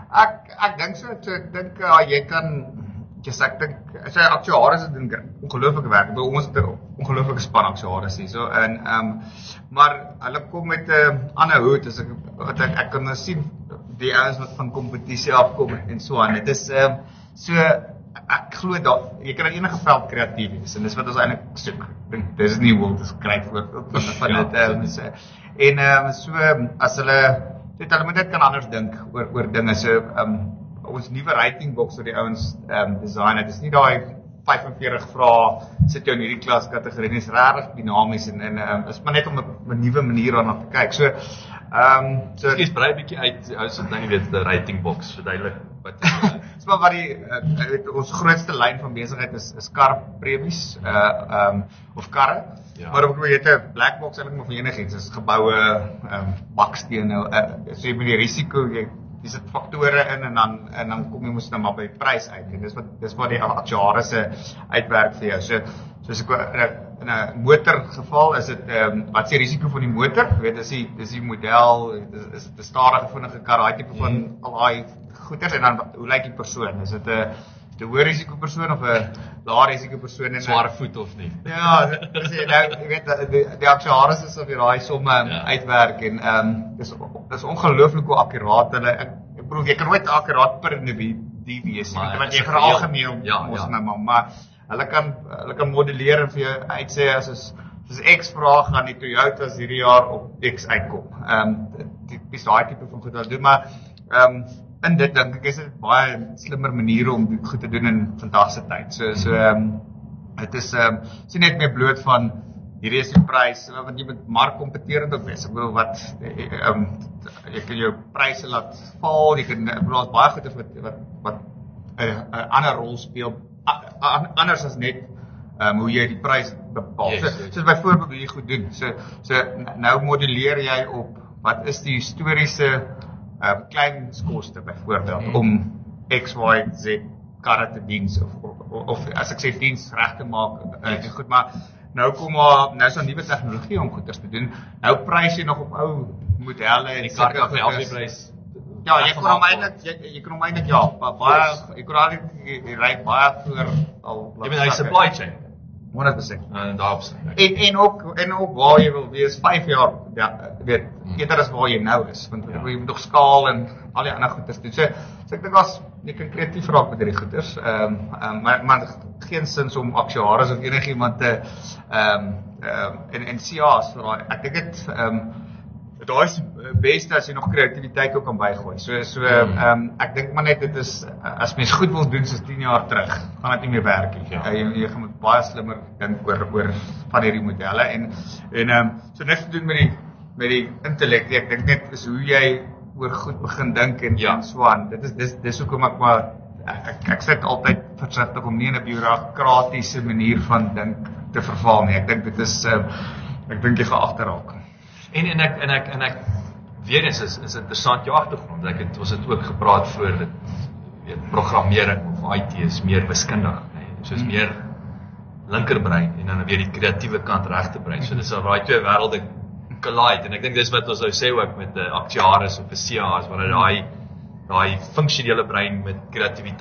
Ek ek dink so, so ek dink uh, jy kan Yes, ek dink sy aktuaris het doen ongelooflike werk. Ek bedoel ons het 'n ongelooflike span aktuaris hier so en ehm um, maar hulle kom met 'n uh, ander hoed as ek wat ek ek kan nou sien die ouens wat van kompetisie afkom en so aan. Dit is ehm um, so ek glo dat jy kan in enige veld kreatief wees en dis wat ons eintlik soek. Ek dink dis nie hoe dit skryf word van van dit ehm so, en ehm um, so as hulle dit hulle moet net kan anders dink oor oor dinge so ehm um, ons nuwe rating box wat die ouens ehm um, design het. Dis nie daai vyf en veertig vrae sit jou in hierdie klas kategorie. Dit is regtig dinamies en en ehm um, is maar net om 'n nuwe manier daarna te kyk. So ehm um, so Ek brei 'n bietjie uit ou se ding weet die rating box verduidelik wat dis maar wat die uh, weet, ons grootste lyn van besigheid is is karpremies uh ehm um, of karre. Ja. Maar ek bedoel jy het 'n black box eintlik maar vir enigiets. Dis geboue ehm um, bakstene uh, so jy moet die risiko jy dis dit faktore in en dan en dan kom jy mos nou maar by die prys uit en dis wat dis wat die aktuariese uitwerk vir jou. So soos ek in 'n motor geval is dit ehm um, wat is die risiko van die motor? Jy weet dis die dis die model, is, is dit 'n stadige vinnige kar, daai tipe van mm. al daai goeders en dan hoe lyk die persoon? Is dit 'n 'n hoë risiko persoon of 'n lae risiko persoon en sware voet of nie? Ja, dis nou jy weet die, die aktuaris is of jy daai somme ja. uitwerk en ehm um, dis dis ongelooflik hoe akkuraat hulle ek, ek bedoel jy kan nooit akkuraat per individu wees nie want jy veralgemeen ja, ons ja. nou maar maar hulle kan hulle kan modelleer en vir jou uitsê as is as X vraag gaan die Toyotas hierdie jaar op X uitkom. Ehm um, tipies daai tipe van goed wat doen maar ehm um, in dit dink ek is dit baie slimmer maniere om dit goed te doen in vandag se tyd. So so ehm um, dit is ehm um, sien net meer bloot van hierdie is die prys want jy moet markkompeterend ook wees. Ek bedoel wat ehm um, jy kan jou pryse laat val, jy kan ek bedoel baie goed wat wat wat 'n uh, uh, ander rol speel a, a, anders as net ehm um, hoe jy die prys bepaal. Yes, so yes. so byvoorbeeld hoe jy goed doen. So so nou modelleer jy op wat is die historiese uh, kleinskoste byvoorbeeld mm. om X Y Z karre te diens of, of of as ek sê diens reg te maak uh, yes. goed maar nou kom maar nou is daar nuwe tegnologie om goeders te doen. Nou prys jy nog op ou modelle en die kar kan vir elke prys. Ja, jy kan hom eintlik jy, jy kan hom eintlik ja, baie jy kan al die ry baie voor al. Jy bedoel hy supply chain honderd persent. En daarop. En en ook en ook waar jy wil wees vyf jaar ja, weet hmm. eerder as waar jy nou is want ja. jy moet nog skaal en al die ander goeders doen. So, so ek dink as jy kan kreatief raak met hierdie goeders. Ehm um, um, maar maar geen sins om aktuaris of enigiemand te ehm um, ehm um, en en C A's vir daai. Ek dink dit ehm um, daai is beste as jy nog kreatiwiteit ook kan bygooi. So so ehm mm. um, ek dink maar net dit is as mens goed wil doen soos tien jaar terug, gaan dit nie meer werk nie. Ja. Uh, jy jy gaan baie slimmer dink oor oor van hierdie modelle en en ehm um, so niks te doen met die met die intellek. Ek dink net is hoe jy oor goed begin dink en ja. en so aan. Dit is dis dis hoekom ek maar ek ek sit altyd versigtig om nie in 'n bureaukratiese manier van dink te verval nie. Ek dink dit is uh, ek dink jy gaan agterraak. En en ek en ek en ek weer eens is is interessant jou agtergrond. Ek het ons het ook gepraat voor dit weet programmering of I T is meer wiskundig, nee. Soos hmm. meer linkerbrein en dan weer die kreatiewe kant regterbrein. So dis al daai twee wêrelde collide en ek dink dis wat ons nou sê ook met 'n aktuaris of 'n C A is waar daai daai funksionele brein met kreatiwiteit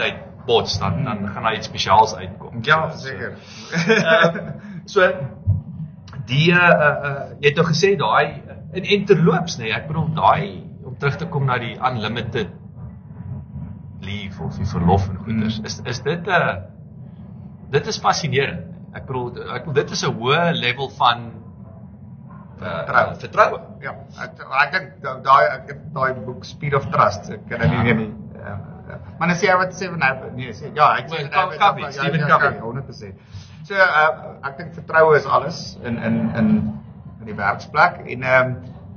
bots, dan dan gaan daar iets spesiaals uitkom. Ja, seker. Ehm, so die uh, uh, jy het nou gesê daai en en terloops nê, ek bedoel daai om terug te kom na die unlimited leave of die verlof en goeders, mm. is is dit 'n uh, dit is fascinerend. Ek bedoel ek bedoel dit is 'n hoë level van vertroue. Uh, vertroue. Ja, ek ek dink daai ek het daai boek Speed of Trust, ek ken dit nie nie. Maar as jy wat sê van nou, nee, sê ja, ek sê Covey, Stephen Covey, honderd persent. So uh, ek dink vertroue is alles in in in in die werksplek en ehm um,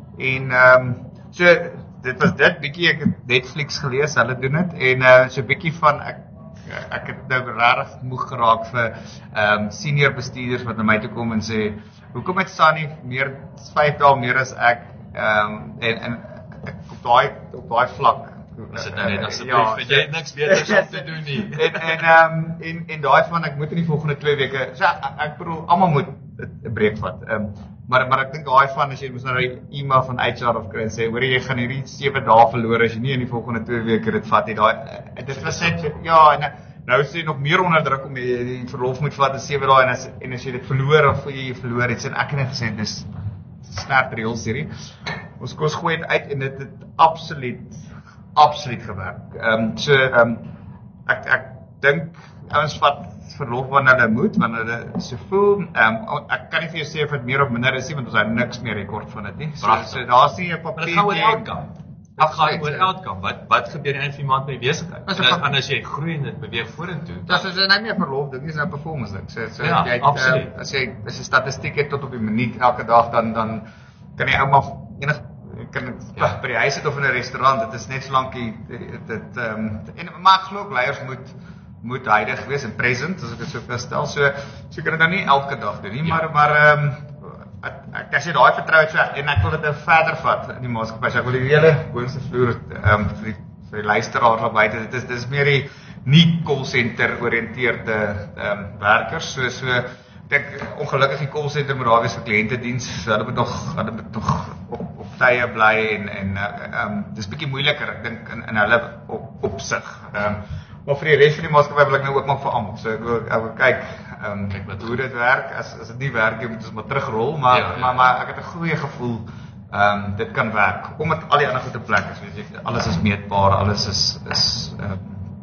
en ehm um, so dit was dit bietjie ek het Netflix gelees, hulle doen dit en uh, so bietjie van ek ek het nou regtig moeg geraak vir ehm um, senior bestuurders wat na my toe kom en sê hoekom het Sunny meer vyf dae meer as ek ehm um, en en ek, op daai op daai vlak is dit nou net asseblief het jy niks beters om te doen nie en en ehm um, en en daai van ek moet in die volgende twee weke so ek, ek bedoel almal moet 'n breek vat. Ehm um, maar maar ek dink daai van as jy mos nou 'n e-mail van H R of kry en sê hoor jy gaan hierdie sewe dae verloor as jy nie in die volgende twee weke dit vat nie. Daai dit was net ja en nou is jy nog meer onder druk om jy die verlof moet vat in sewe dae en as en as jy dit verloor of jy verloor het en ek het net gesê dis snert reëls hierdie. Ons kos gooi dit uit en dit het absoluut absoluut gewerk. Ehm um, so ehm um, ek ek dink ouens vat verlof wanneer hulle moet, wanneer hulle so voel. Ehm um, ek kan nie vir jou sê of dit meer of minder is nie want ons het niks meer rekord van dit nie. So, so daar's nie 'n papier. Dit gaan oor outcome. Dit gaan oor outcome. Wat wat gebeur aan die einde van die maand met die besigheid? En as anders jy groei en dit beweeg vorentoe. Dis is nou nie 'n verlof ding, dis 'n performance ding. So so ja, jy het, absoluut. Uh, as jy as jy statistiek het tot op die minuut elke dag dan dan kan jy ou maar enig kan dit ja. by die huis sit of in 'n restaurant, dit is net so lank dit dit ehm um, en maar ek glo leiers moet moet heilig wees en present as ek dit so verstel. So so kan dit nou nie elke dag doen nie, ja. maar maar ehm um, ek as jy daai vertrou het so en ek wil dit nou verder vat in die maatskappy. So ek wil die hele boonste vloer ehm um, vir die vir die luisteraars daar buite. Dit is dis meer die nie call center oriënteerde ehm um, werkers. So so ek ongelukkig die call center moet daar wees vir kliëntediens. So hulle moet nog hulle moet nog op op tye bly en en ehm um, dis bietjie moeiliker ek dink in in hulle op opsig. Ehm um, maar vir die res van die maatskappy wil ek nou ook maar vir almal. So ek wil ek wil kyk ehm um, kyk wat hoe dit werk. As as dit nie werk, jy moet ons maar terugrol, maar ja, ja. maar maar ek het 'n goeie gevoel ehm um, dit kan werk. Omdat al die ander goede plekke is, weet jy, alles is meetbaar, alles is is ehm um,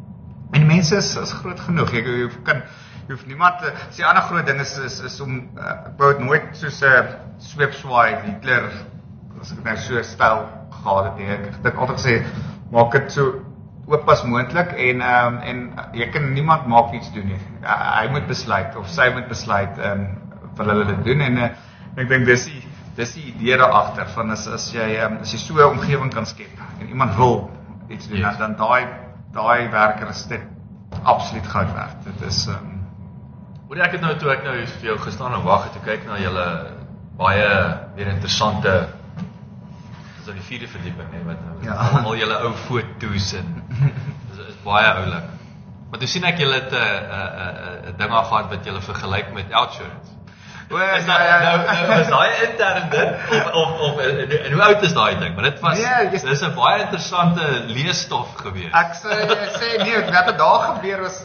en mense is is groot genoeg. Jy, jy kan jy hoef niemand te sê ander groot ding is is, is om uh, ek wou dit nooit soos 'n uh, sweepswaai Hitler as ek nou so styl gehad het nie. Ek dink altyd gesê maak dit so oop as moontlik en ehm um, en jy kan niemand maak iets doen nie. Uh, hy moet besluit of sy moet besluit ehm um, wil hulle dit doen en uh, ek dink dis die dis die idee daar agter van as as jy um, as jy so 'n omgewing kan skep en iemand wil iets doen yes. dan daai daai werker is dit absoluut goud werd. Dit is ehm um, Hoor ek het nou toe ek nou vir jou gestaan en wag het te kyk na julle baie weer interessante so die vierde verdieping hè wat ja. almal julle ou foto's en is, is baie oulik. Maar toe sien ek julle het 'n 'n 'n ding al gehad wat julle vergelyk met Outsurance. O, is dat, ja, ja. nou nou is daai intern ding of of of en, en hoe oud is daai ding? Maar dit was nee, dis 'n baie interessante leesstof gewees. Ek sê sê nee, wat daar gebeur was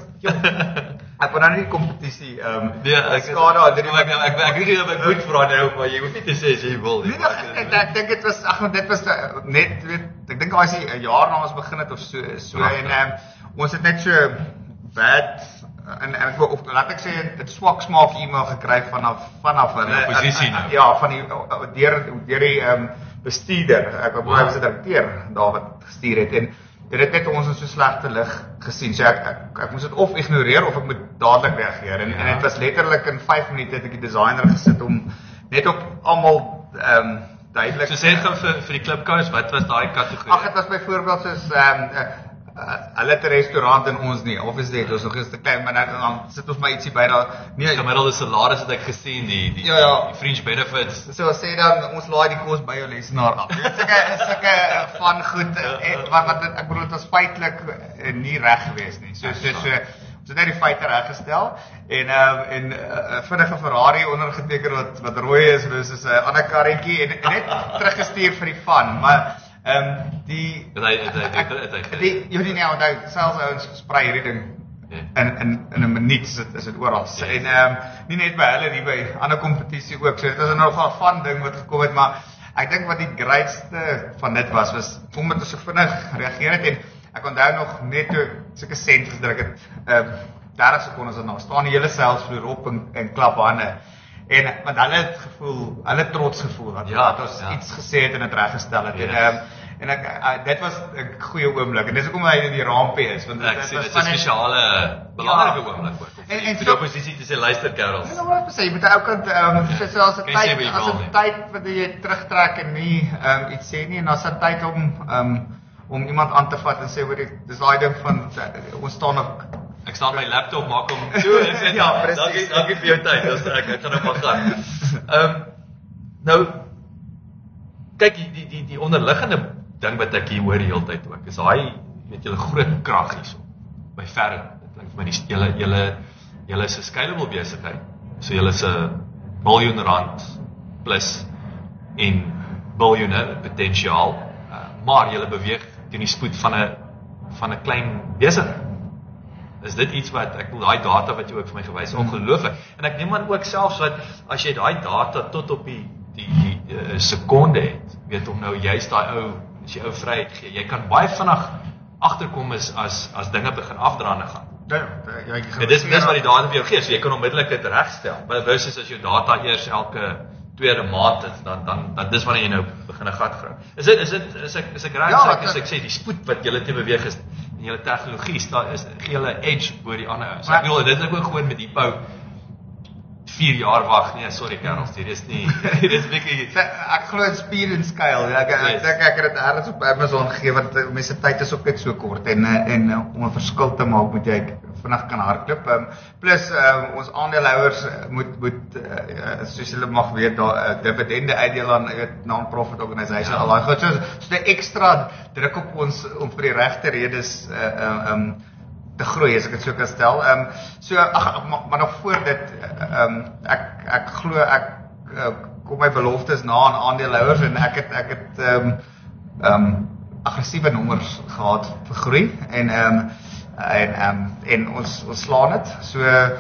ek wou nou nie die kompetisie ehm um, nee, ek skade aan dit ek ek ek weet nie of ek moet vra nou maar jy hoef nie te sê as jy wil nie. Nee, ek ek dink dit was ag dit was net weet ek dink daai is 'n jaar na ons begin het of so so ja, en ehm um, ons het net so bad en en of laat ek sê dit swak smaak e-mail gekry vanaf vanaf hulle posisie nou. Ja, van die deur deur die ehm um, bestuurder. Ek wou wow. was 'n direkteur daar wat gestuur het en dit het net ons in so slegte lig gesien. So ek ek, ek moes dit of ignoreer of ek moet dadelik reageer. En ja. en dit was letterlik in vyf minute het ek die designer gesit om net op almal ehm um, duidelik. So sê gou vir vir die klipkous, wat was daai kategorie? Ag dit was byvoorbeeld soos ehm um, uh, uh, hulle het 'n restaurant en ons nie. Obviously het ons nog eens te klein, maar nou dan sit ons maar ietsie by daar. Nee, gemiddelde salaris het ek gesien, die die, ja, ja. die fringe benefits. So sê dan ons laai die kos by jou lesenaar af. Dit is sulke sulke van goed en wat wat ek bedoel dit was feitelik nie reg geweest nie. So so so ons het net die feite reggestel en ehm uh, en 'n uh, vinnige Ferrari ondergeteken wat wat rooi is versus 'n uh, ander karretjie en, en net teruggestuur vir die van, maar ehm um, die het hy het hy het hy die jy weet nie nou onthou selfs ouens sprei hierdie ding in in in 'n minuut is dit is dit oral. Yes. En ehm um, nie net by hulle nie, by ander kompetisie ook. So dit is nogal 'n fun ding wat gekom het, maar ek dink wat die grootste van dit was was omdat ons so vinnig reageer het en ek onthou nog net toe sulke sent gedruk het, ehm uh, dertig sekondes daarna staan die hele selsvloer op en, en klap hande. En want hulle het gevoel, hulle trots gevoel dat, ja, dat ons ja. iets gesê het en dit reggestel het. Yes. En ehm um, en ek uh, dit was 'n goeie oomblik en dis hoekom hy in die rampie is want ek dit sê was dit is 'n spesiale belangrike ja. oomblik ook. En en vir die oppositie te sê luister Karels. Ja, maar sê jy moet ook kant ehm um, ja. soos 'n tyd as 'n tyd wat jy terugtrek en nie ehm um, iets sê nie en daar's 'n tyd om ehm um, om iemand aan te vat en sê hoor dis daai ding van ons staan op ek staan my laptop maak hom toe en sê ja, dankie dankie vir jou tyd. Dis ek ek gaan nou maar gaan. Ehm um, nou kyk die die die, die onderliggende ding wat ek hier hoor die hele tyd ook is daai weet julle groot krag hierso by verre. Dit klink vir my die julle julle julle is 'n scalable besigheid. So julle is 'n biljoen rand plus en biljoene potensiaal, uh, maar julle beweeg teen die spoed van 'n van 'n klein besigheid. Is dit iets wat ek wil daai data wat jy ook vir my gewys het, ongelooflik. En ek neem aan ook selfs dat as jy daai data tot op die die, die uh, sekonde het, weet om nou juist daai ou as jy ou vryheid gee, jy kan baie vinnig agterkom is as as dinge begin afdraande gaan. Ja, ja, ja dis dis wat die data vir jou gee, so jy kan onmiddellik dit regstel. Maar versus as jou data eers elke tweede maand is, dan dan dan dis wanneer jy nou begin 'n gat grawe. Is dit is dit is ek is ek reg ja, as ek sê die spoed wat julle te beweeg is en julle tegnologie staan is gee julle edge bo die ander ou. So ek bedoel dit is ook gewoon met Hippo vier jaar wag. Nee, sorry Karels, dit is nie dit is bietjie ek glo dit speed and scale. Ek ek dink ek het dit ergens op Amazon gegee want mense tyd is ook net so kort en en om 'n verskil te maak moet jy vinnig kan hardloop. Um, plus um, ons aandeelhouers moet moet uh, soos julle mag weet daar uh, dividende uitdeel aan 'n non-profit organisation. Al daai goed so so 'n ekstra druk op ons om vir die regte redes uh, um, um te groei as ek dit so kan stel. Ehm um, so ag maar, maar nog voor dit ehm um, ek ek glo ek uh, kom my beloftes na aan aandeelhouers en ek het ek het ehm um, ehm um, aggressiewe nommers gehad vir groei en ehm um, en ehm um, en ons ons slaan dit. So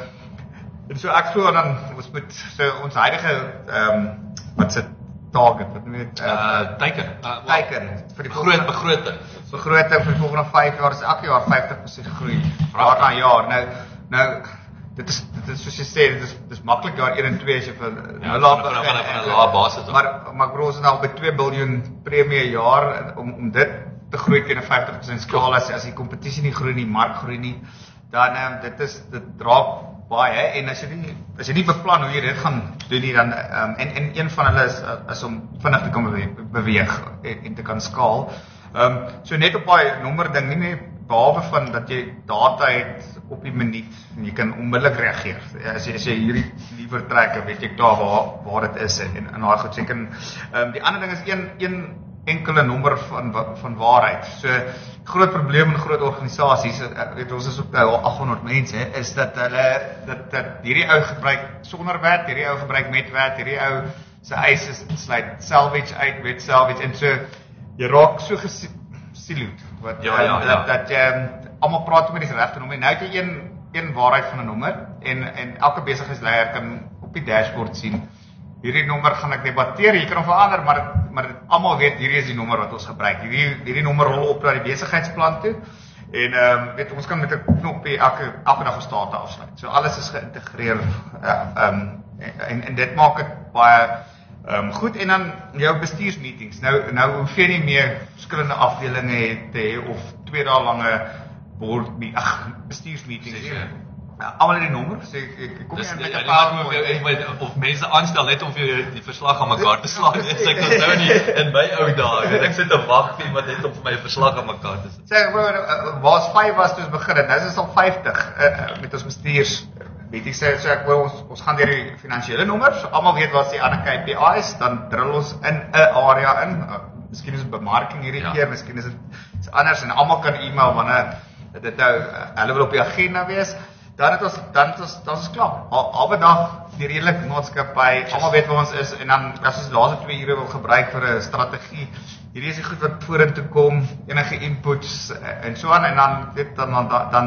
en so ek glo dan ons moet so ons huidige ehm um, wat se target wat net uh teiken uh, teiken vir die groot begroting begroting vir die volgende vyf jaar is elke jaar vyftig persent groei jaar na jaar. Nou nou dit is dit is soos jy sê dit is dis maklik jaar een en twee as jy vir nou laat van 'n lae basis maar maar ek bedoel ons is nou by twee biljoen premie per jaar om om dit te groei teen 'n vyftig persent skaal as as die kompetisie nie groei nie, mark groei nie, dan um, dit is dit draak baie en as jy nie as jy nie beplan hoe jy dit gaan doen nie dan um, en en een van hulle is is om vinnig te kan beweeg, beweeg en, en te kan skaal. Ehm um, so net op daai nommer ding nie net behalwe van dat jy data het op die minuut en jy kan onmiddellik reageer. As jy as jy hierdie liewer trek, weet jy daar waar waar dit is en en daai goed sê kan ehm um, die ander ding is een een enkele nommer van van waarheid. So groot probleem in groot organisasies, weet ons is op nou agthonderd mense, is dat hulle dat dat hierdie ou gebruik sonder wet, hierdie ou gebruik met wet, hierdie ou se eis is sluit salvage uit met salvage en so jy raak so gesiloed wat ja, ja, um, ja. dat dat jy um, almal praat met die regte nommer. Nou het jy een een waarheid van 'n nommer en en elke besigheidsleier kan op die dashboard sien hierdie nommer gaan ek debatteer, jy kan hom verander, maar maar almal weet hierdie is die nommer wat ons gebruik. Hierdie hierdie nommer rol op na die besigheidsplan toe. En ehm um, weet ons kan met 'n knoppie elke elke dag 'n state afsluit. So alles is geïntegreer ehm um, en en dit maak dit baie ehm um, goed en dan jou bestuursmeetings. Nou nou hoef jy nie meer verskillende afdelings te hê of twee dae lange board ag bestuursmeetings nie. Almal die nommer, sê ek, ek kom nie met 'n paar of mense aanstel net om vir jou die verslag aan mekaar te slaan. Dis ek onthou nie in my ou dae, weet ek sit te wag vir iemand net om vir my 'n verslag aan mekaar te sit. Sê bro, waar's vyf was toe ons begin het. Nou is dit al vyftig uh, met ons bestuurs. Weet ek sê so ek wil ons ons gaan deur die finansiële nommers. So almal weet wat se ander K P Is, dan drill ons in 'n area in. Uh, miskien is dit bemarking hierdie ja. keer, miskien is dit anders en almal kan e-mail wanneer dit nou uh, hulle wil op die agenda wees. Dan het ons dan het ons dan is klaar. Albe dag die redelike maatskappy, almal weet waar ons is en dan as ons die laaste twee ure wil gebruik vir 'n strategie. Hierdie is die goed wat vorentoe kom, enige inputs en so aan en dan weet dan dan dan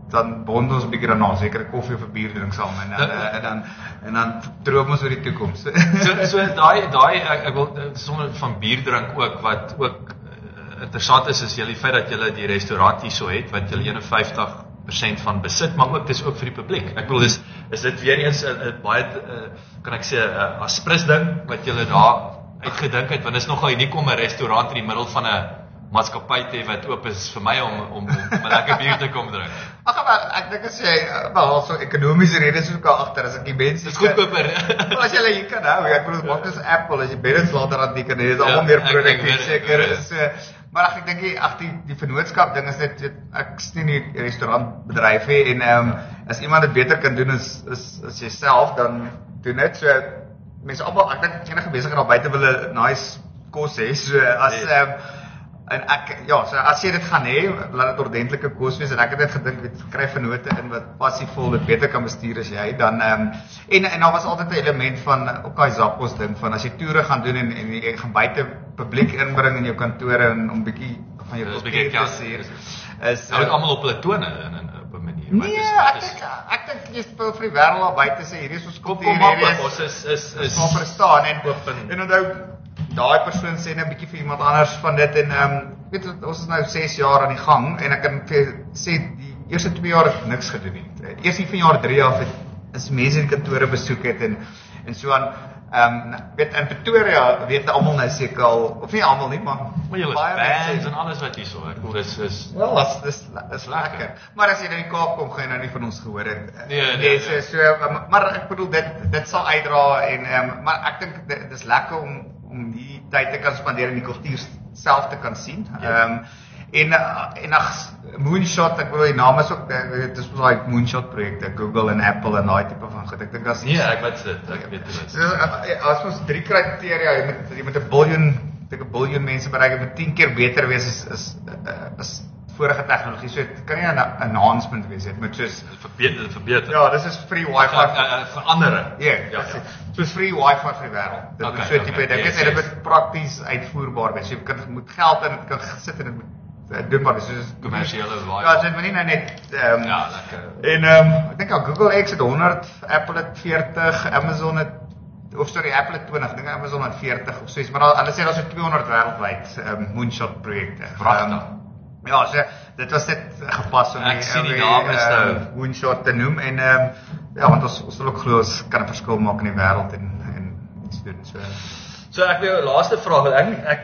dan bond ons 'n bietjie daarna, seker 'n koffie of 'n bier drink saam en dan uh, en dan en dan droom ons oor die toekoms. so so daai daai ek, ek wil sommer van bier drink ook wat ook uh, interessant is is julle feit dat julle die restaurant hierso het wat julle eenenvyftig persent van besit, maar ook dis ook vir die publiek. Ek bedoel dis is dit weer eens 'n uh, baie uh, kan ek sê 'n uh, aspres ding wat julle daar uitgedink het, want dit is nogal uniek om 'n restaurant in die middel van 'n maatskappy te hê wat oop is vir my om om 'n lekker bier te kom drink. Ag maar ek dink as jy wel so ekonomiese redes ook al agter as ek die mense dis goedkoper. As jy hier kan hou, ek bedoel maak dis Apple as jy beddens later aan die kan hê, is almal meer produkte seker is. Maar ag ek dink jy ag die die vennootskap ding is net ek sien nie die restaurantbedryf hê en ehm um, as iemand dit beter kan doen as is as jouself dan doen dit. So mense almal ek dink enige besigheid daar buite wil 'n nice kos hê. So as ehm um, en ek ja, so as jy dit gaan hê, laat dit ordentlike kos wees en ek het net gedink weet kry vennote in wat passievol dit beter kan bestuur as jy dan ehm um, en en daar was altyd 'n element van ook daai Zappos ding van as jy toere gaan doen en en jy gaan buite publiek inbring in jou kantore en om bietjie van jou bietjie te sien is nou almal op hulle tone in in op 'n manier. Nee, ek dink ek dink jy speel vir die wêreld daar buite sê hierdie is ons kultuur hierdie is is is is maar verstaan en en onthou daai persoon sê net 'n bietjie vir iemand anders van dit en ehm um, weet jy ons is nou ses jaar aan die gang en ek kan vir sê die eerste twee jaar het niks gedoen nie. Eers hier van jaar drie af het is mense in kantore besoek het en en so aan ehm um, weet in Pretoria weet almal nou seker al of nie almal nie maar maar julle bands en alles wat hierso ek bedoel dis is wel dis dis is lekker. Maar as jy nou in die Kaap kom gaan jy nou nie van ons gehoor het. Nee, nee, nee so, so maar ek bedoel dit dit sal uitdra en ehm um, maar ek dink dit is lekker om om die tyd te kan spandeer en die kultuur self te kan sien. Ehm um, en en ag Moonshot, ek bedoel die naam is ook dit is daai Moonshot projekte, Google en Apple en daai tipe van goed. Ek dink as nee, ek weet dit, ek weet dit. So, as ons drie kriteria, jy moet jy moet 'n biljoen, dink 'n biljoen mense bereik, dit moet tien keer beter wees as is is vorige tegnologie. So dit kan nie 'n enhancement wees, dit moet soos verbeter verbeter. Ja, dis is free wifi verandering. Ja, ja. Soos free wifi vir die wêreld. Dit moet so tipe ding wees en dit moet prakties uitvoerbaar wees. Jy kan moet geld in, kan sit en dit moet doen maar dis soos kommersiële wifi. Ja, dit moet nie nou net ehm ja, lekker. En ehm um, ek dink al Google X het honderd, Apple het veertig, Amazon het of sorry, Apple het twintig, ek dink Amazon het veertig of so iets, maar al, hulle sê daar's so tweehonderd wêreldwyd ehm um, Moonshot projekte. Pragtig. Ja, so dit was net gepas om ek sien die naam is nou Moonshot te noem en ehm um, ja, want ons ons wil ook glo ons kan 'n verskil maak in die wêreld en en iets doen so. So ek wil laaste vraag, ek ek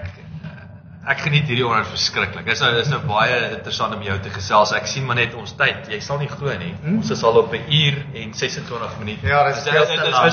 ek geniet hierdie onderhoud verskriklik. Dit is nou is nou baie interessant om jou te gesels. Ek sien maar net ons tyd. Jy sal nie glo nie. Hmm? Ons is al op 'n uur en ses en twintig minute. Ja, dis veel te lank.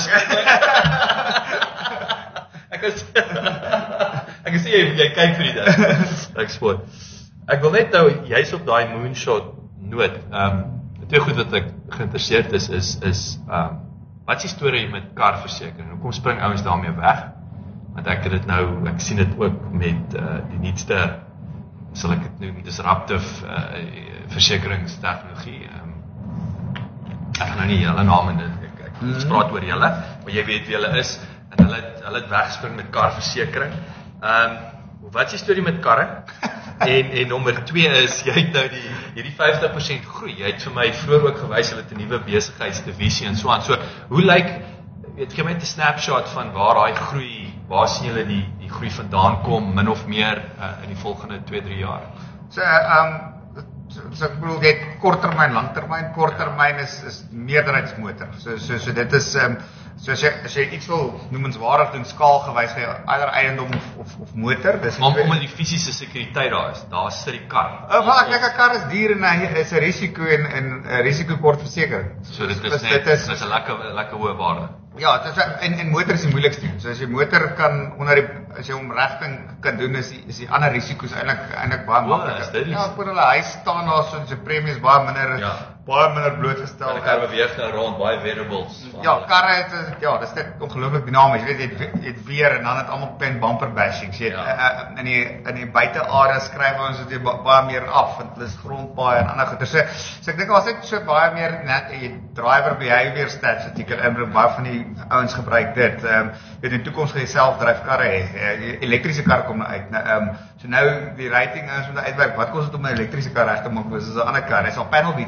Ek is ek sien jy jy kyk vir die dag. Ek spoor. Ek wil net nou jy's op daai Moonshot noot. Ehm um, twee goed wat ek geïnteresseerd is is is ehm um, wat is die storie met karversekering? Hoekom spring ouens daarmee weg? Want ek het dit nou ek sien dit ook met uh, die nuutste sal ek dit noem disruptive uh, versekeringstegnologie. Ehm um, ek gaan nou nie julle name in ek ek mm. praat oor julle, maar jy weet wie hulle is en hulle hulle het weggespring met karversekering. Ehm um, wat is die storie met karre? en en nommer twee is jy het nou die hierdie vyftig persent groei. Jy het vir my vroeër ook gewys hulle het 'n nuwe besigheidsdivisie en so aan. So hoe lyk weet gee my net 'n snapshot van waar daai groei, waar sien julle die die groei vandaan kom min of meer uh, in die volgende twee drie jaar? So ehm um, so ek bedoel jy korttermyn, langtermyn, korttermyn is is meerderheidsmotor. So so so dit is ehm um, so as jy as jy iets wil noemenswaardig doen skaalgewys gee eier eiendom of of, of motor, dis maar omdat die fisiese sekuriteit daar is, daar sit die kar. Of ek dink 'n kar is duur en hy is 'n risiko en 'n risiko kort verseker. So dit is net dit is 'n lekker lekker hoë waarde. Ja, dit is en en motor is die moeilikste ding. So as jy motor kan onder die as jy hom regting kan doen is die, is die ander risiko's eintlik eintlik baie makliker. Ja, vir hulle huis staan daar so sy premies baie minder ja. baie minder blootgestel. Die kar beweeg nou rond baie variables. Ja, karre het ja, dis net ongelooflik dinamies. Jy weet jy het, jy het weer en dan het almal pen bumper bashing. Jy het ja. uh, in die in die buitearea skryf ons dit baie meer af want hulle is grondpaaie en ander goeie. So, so ek dink as ek so baie meer net jy driver behavior stats wat jy kan inbring baie van die ouens gebruik dit. Ehm um, weet in die toekoms gaan jy selfdryf karre hê. Die elektriese kar kom nou uit. Nou ehm um, so nou die rating ouens moet uitwerk. Wat kos dit om 'n elektriese kar reg te maak versus 'n ander kar? Hy sal panel beaters vir die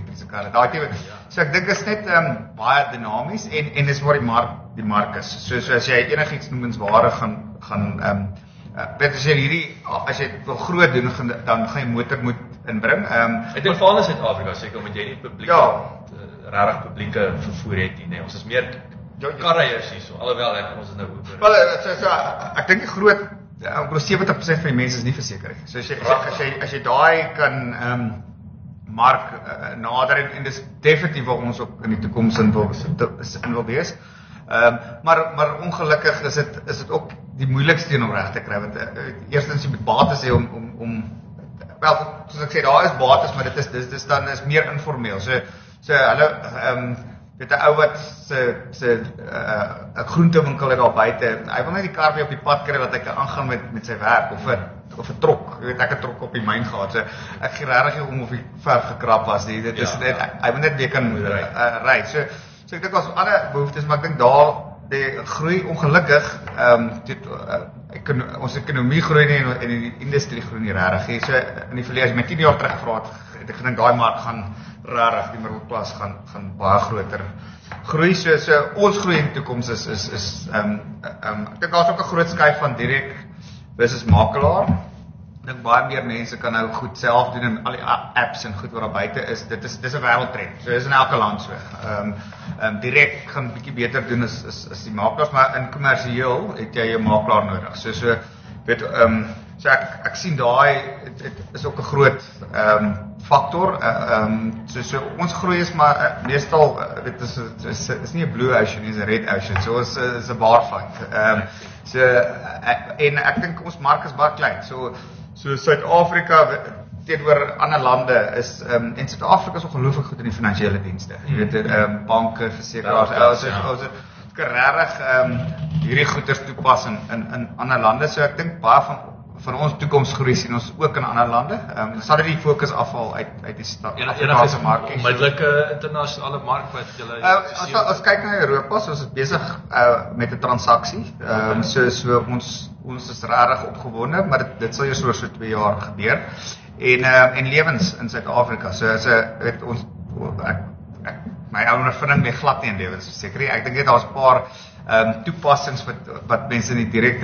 elektriese karre. Daai tipe. So ek dink is net ehm um, baie dinamies en en dis waar die mark die mark is. So so as jy enigiets noemenswaardig gaan gaan ehm um, uh, weet as jy hierdie as jy wil groot doen gaan, dan gaan jy motor moet inbring. Ehm um, ek dink veral in Suid-Afrika seker moet jy nie publiek ja, regtig publieke vervoer het nie, nee. Ons is meer karreiers hierso. Alhoewel ek ons is nou oor. Wel so so ek dink die groot oor sewentig persent van die mense is nie verseker nie. So as jy as jy as jy daai kan ehm um, mark uh, nader en, en dis definitief waar ons ook in die toekoms in wil in wil wees. Ehm um, maar maar ongelukkig is dit is dit ook die moeilikste een om reg te kry want uh, eerstens jy moet bates hê om om om wel soos ek sê daar is bates maar dit is dis dis dan is meer informeel. So so hulle ehm um, weet 'n ou wat se se 'n uh, groentewinkel het daar buite. Hy wil net die kar weer op die pad kry dat hy kan aangaan met met sy werk of 'n of 'n trok. Jy weet ek het 'n trok op die myn gehad. So ek gee regtig om of die verf gekrap was. Die, dit is ja, net ja. Hy moet net weer kan ry. Uh, ry. So so ek dink daar's ander behoeftes maar ek dink daar die groei ongelukkig ehm um, dit uh, Ekono, ons ekonomie groei nie en, en die industrie groei nie regtig nie. So in die verlede as my tien jaar terug gevra het, het ek gedink daai mark gaan regtig die middelklas gaan gaan baie groter groei. So so ons groei in die toekoms is is is ehm um, ehm um, ek dink daar's ook 'n groot skuif van direk versus makelaar. Ek dink baie meer mense kan nou goed self doen en al die apps en goed wat daar buite is. Dit is dis 'n wêreldtrend. So is in elke land so. Ehm um, ehm um, direk gaan bietjie beter doen as as as die makelaars, maar in kommersieel het jy 'n makelaar nodig. So so weet ehm um, so ek ek sien daai dit is ook 'n groot ehm um, faktor. Ehm um, so so ons groei is maar uh, meestal uh, dit is is is nie 'n blue ocean nie, dis 'n red ocean. So is is 'n bar fight. Ehm um, so uh, en ek dink ons mark is baie klein. So so Suid-Afrika teenoor ander lande is um, en Suid-Afrika is ongelooflik goed in die finansiële dienste. Jy weet um, banke, versekeraars, ons het ons het regtig ehm hierdie goeders toepas in in in ander lande. So ek dink baie van van ons toekomsgroei sien ons ook in ander lande. Ehm um, sal dit die fokus afval uit uit die stad. Enige mark. Onmiddellike internasionale mark wat julle uh, as as kyk na Europa, so is ons besig uh, met 'n transaksie. Ehm um, so so ons ons is regtig opgewonde, maar dit dit sal eers oor so twee jaar gebeur. En uh, en lewens in Suid-Afrika. So as 'n weet ons ek, ek my ondervinding mee glad nie in lewens seker. Ek dink net daar's 'n paar ehm um, toepassings wat wat mense in die direkte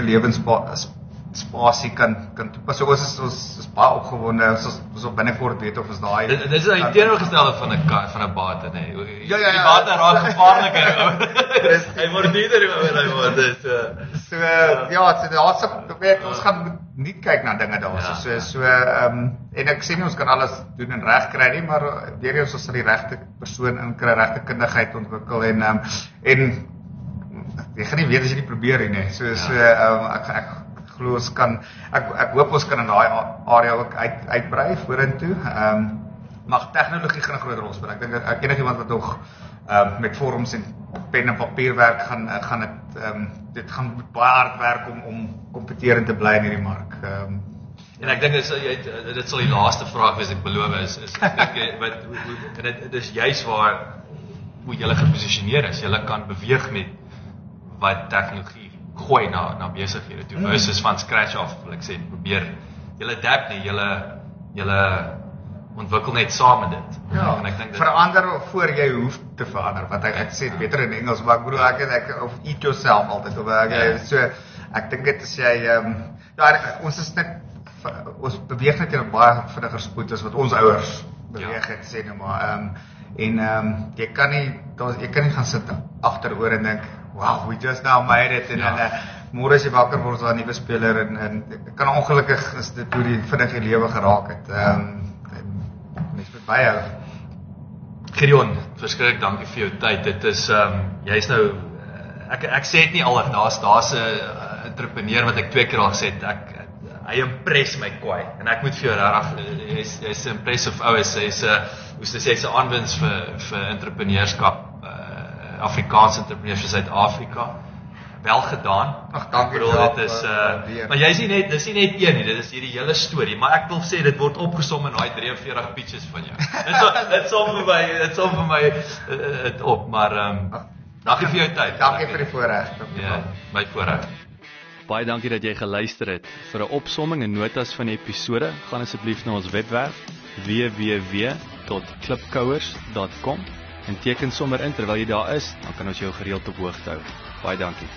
lewensspasie kan kan toepas. So ons is ons is baie opgewonde. Ons is, ons op binnekort weet of ons daai dit is 'n teenoorgestelde van 'n van 'n bate nê. Nee. Ja ja ja. Die bate raak gevaarliker. Hy word dierder oor hy word dis so uh, ja, so daar's weet ons gaan nie kyk na dinge daarso. So so ehm um, en ek sê nie ons kan alles doen en reg kry nie, maar weer eens ons sal die regte persoon inkry, regte kundigheid ontwikkel en ehm um, en jy gaan nie weet as jy dit probeer nie, nê. So so ehm um, ek ek glo ons kan ek ek hoop ons kan in daai area ook uit uitbrei vorentoe. Ehm um, maar tegnologie gaan 'n groot rol speel. Ek dink ek enigiemand wat nog ehm um, met vorms en pen en papier werk gaan gaan dit ehm um, dit gaan baie hard werk om om kompeterend te bly in hierdie mark. Ehm um, en ek dink dis jy dit sal die laaste vraag wees ek beloof is is ek dink wat en dit dis juis waar hoe jy geposisioneer is. Jy kan beweeg met wat tegnologie gooi na na besighede toe. Mm. Versus van scratch af, wil ek sê, probeer julle adapt nie, julle julle ontwikkel net saam met dit. Ja, en ek dink dit verander voor jy hoef te verander. Wat ek ek sê beter in Engels, maar ek bedoel ek ek of eat yourself altyd of ek ja. So ek dink dit is jy ehm um, ja ons is net ons beweeg net in baie vinniger spoed as wat ons ouers beweeg het ja. Sê nou maar ehm um, en ehm um, jy kan nie daar jy kan nie gaan sit agteroor en dink wow, we just now made it en ja. En uh, môre as jy wakker word daar 'n nuwe speler en en kan ongelukkig is dit hoe die vinnige lewe geraak het. Ehm um, mens moet byhou. Gideon, verskriklik dankie vir jou tyd. Dit is ehm um, jy's nou ek ek sê dit nie al daar's daar's 'n uh, entrepreneur wat ek twee keer al gesê het ek hy impress my kwai en ek moet vir jou regtig jy's jy's 'n impressive ou is hy's 'n hoe sê jy se aanwins vir vir entrepreneurskap uh, Afrikaanse entrepreneurs vir Suid-Afrika. Wel gedaan. Ag dankie bro, dit is uh, maar jy's nie net dis nie net een nie, dit is hierdie hele storie, maar ek wil sê dit word opgesom in daai drie en veertig pitches van jou. Dit dit som vir my, dit som vir my dit uh, op, maar ehm um, dankie vir jou tyd. Dankie vir die voorreg. Ja, my voorreg. Baie dankie dat jy geluister het. Vir 'n opsomming en notas van die episode, gaan asseblief na ons webwerf w w w tot klipkouers dot com en teken sommer in terwyl jy daar is, dan kan ons jou gereeld op hoogte hou. Baie dankie.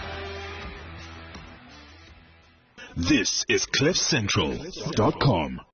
This is cliff central dot com.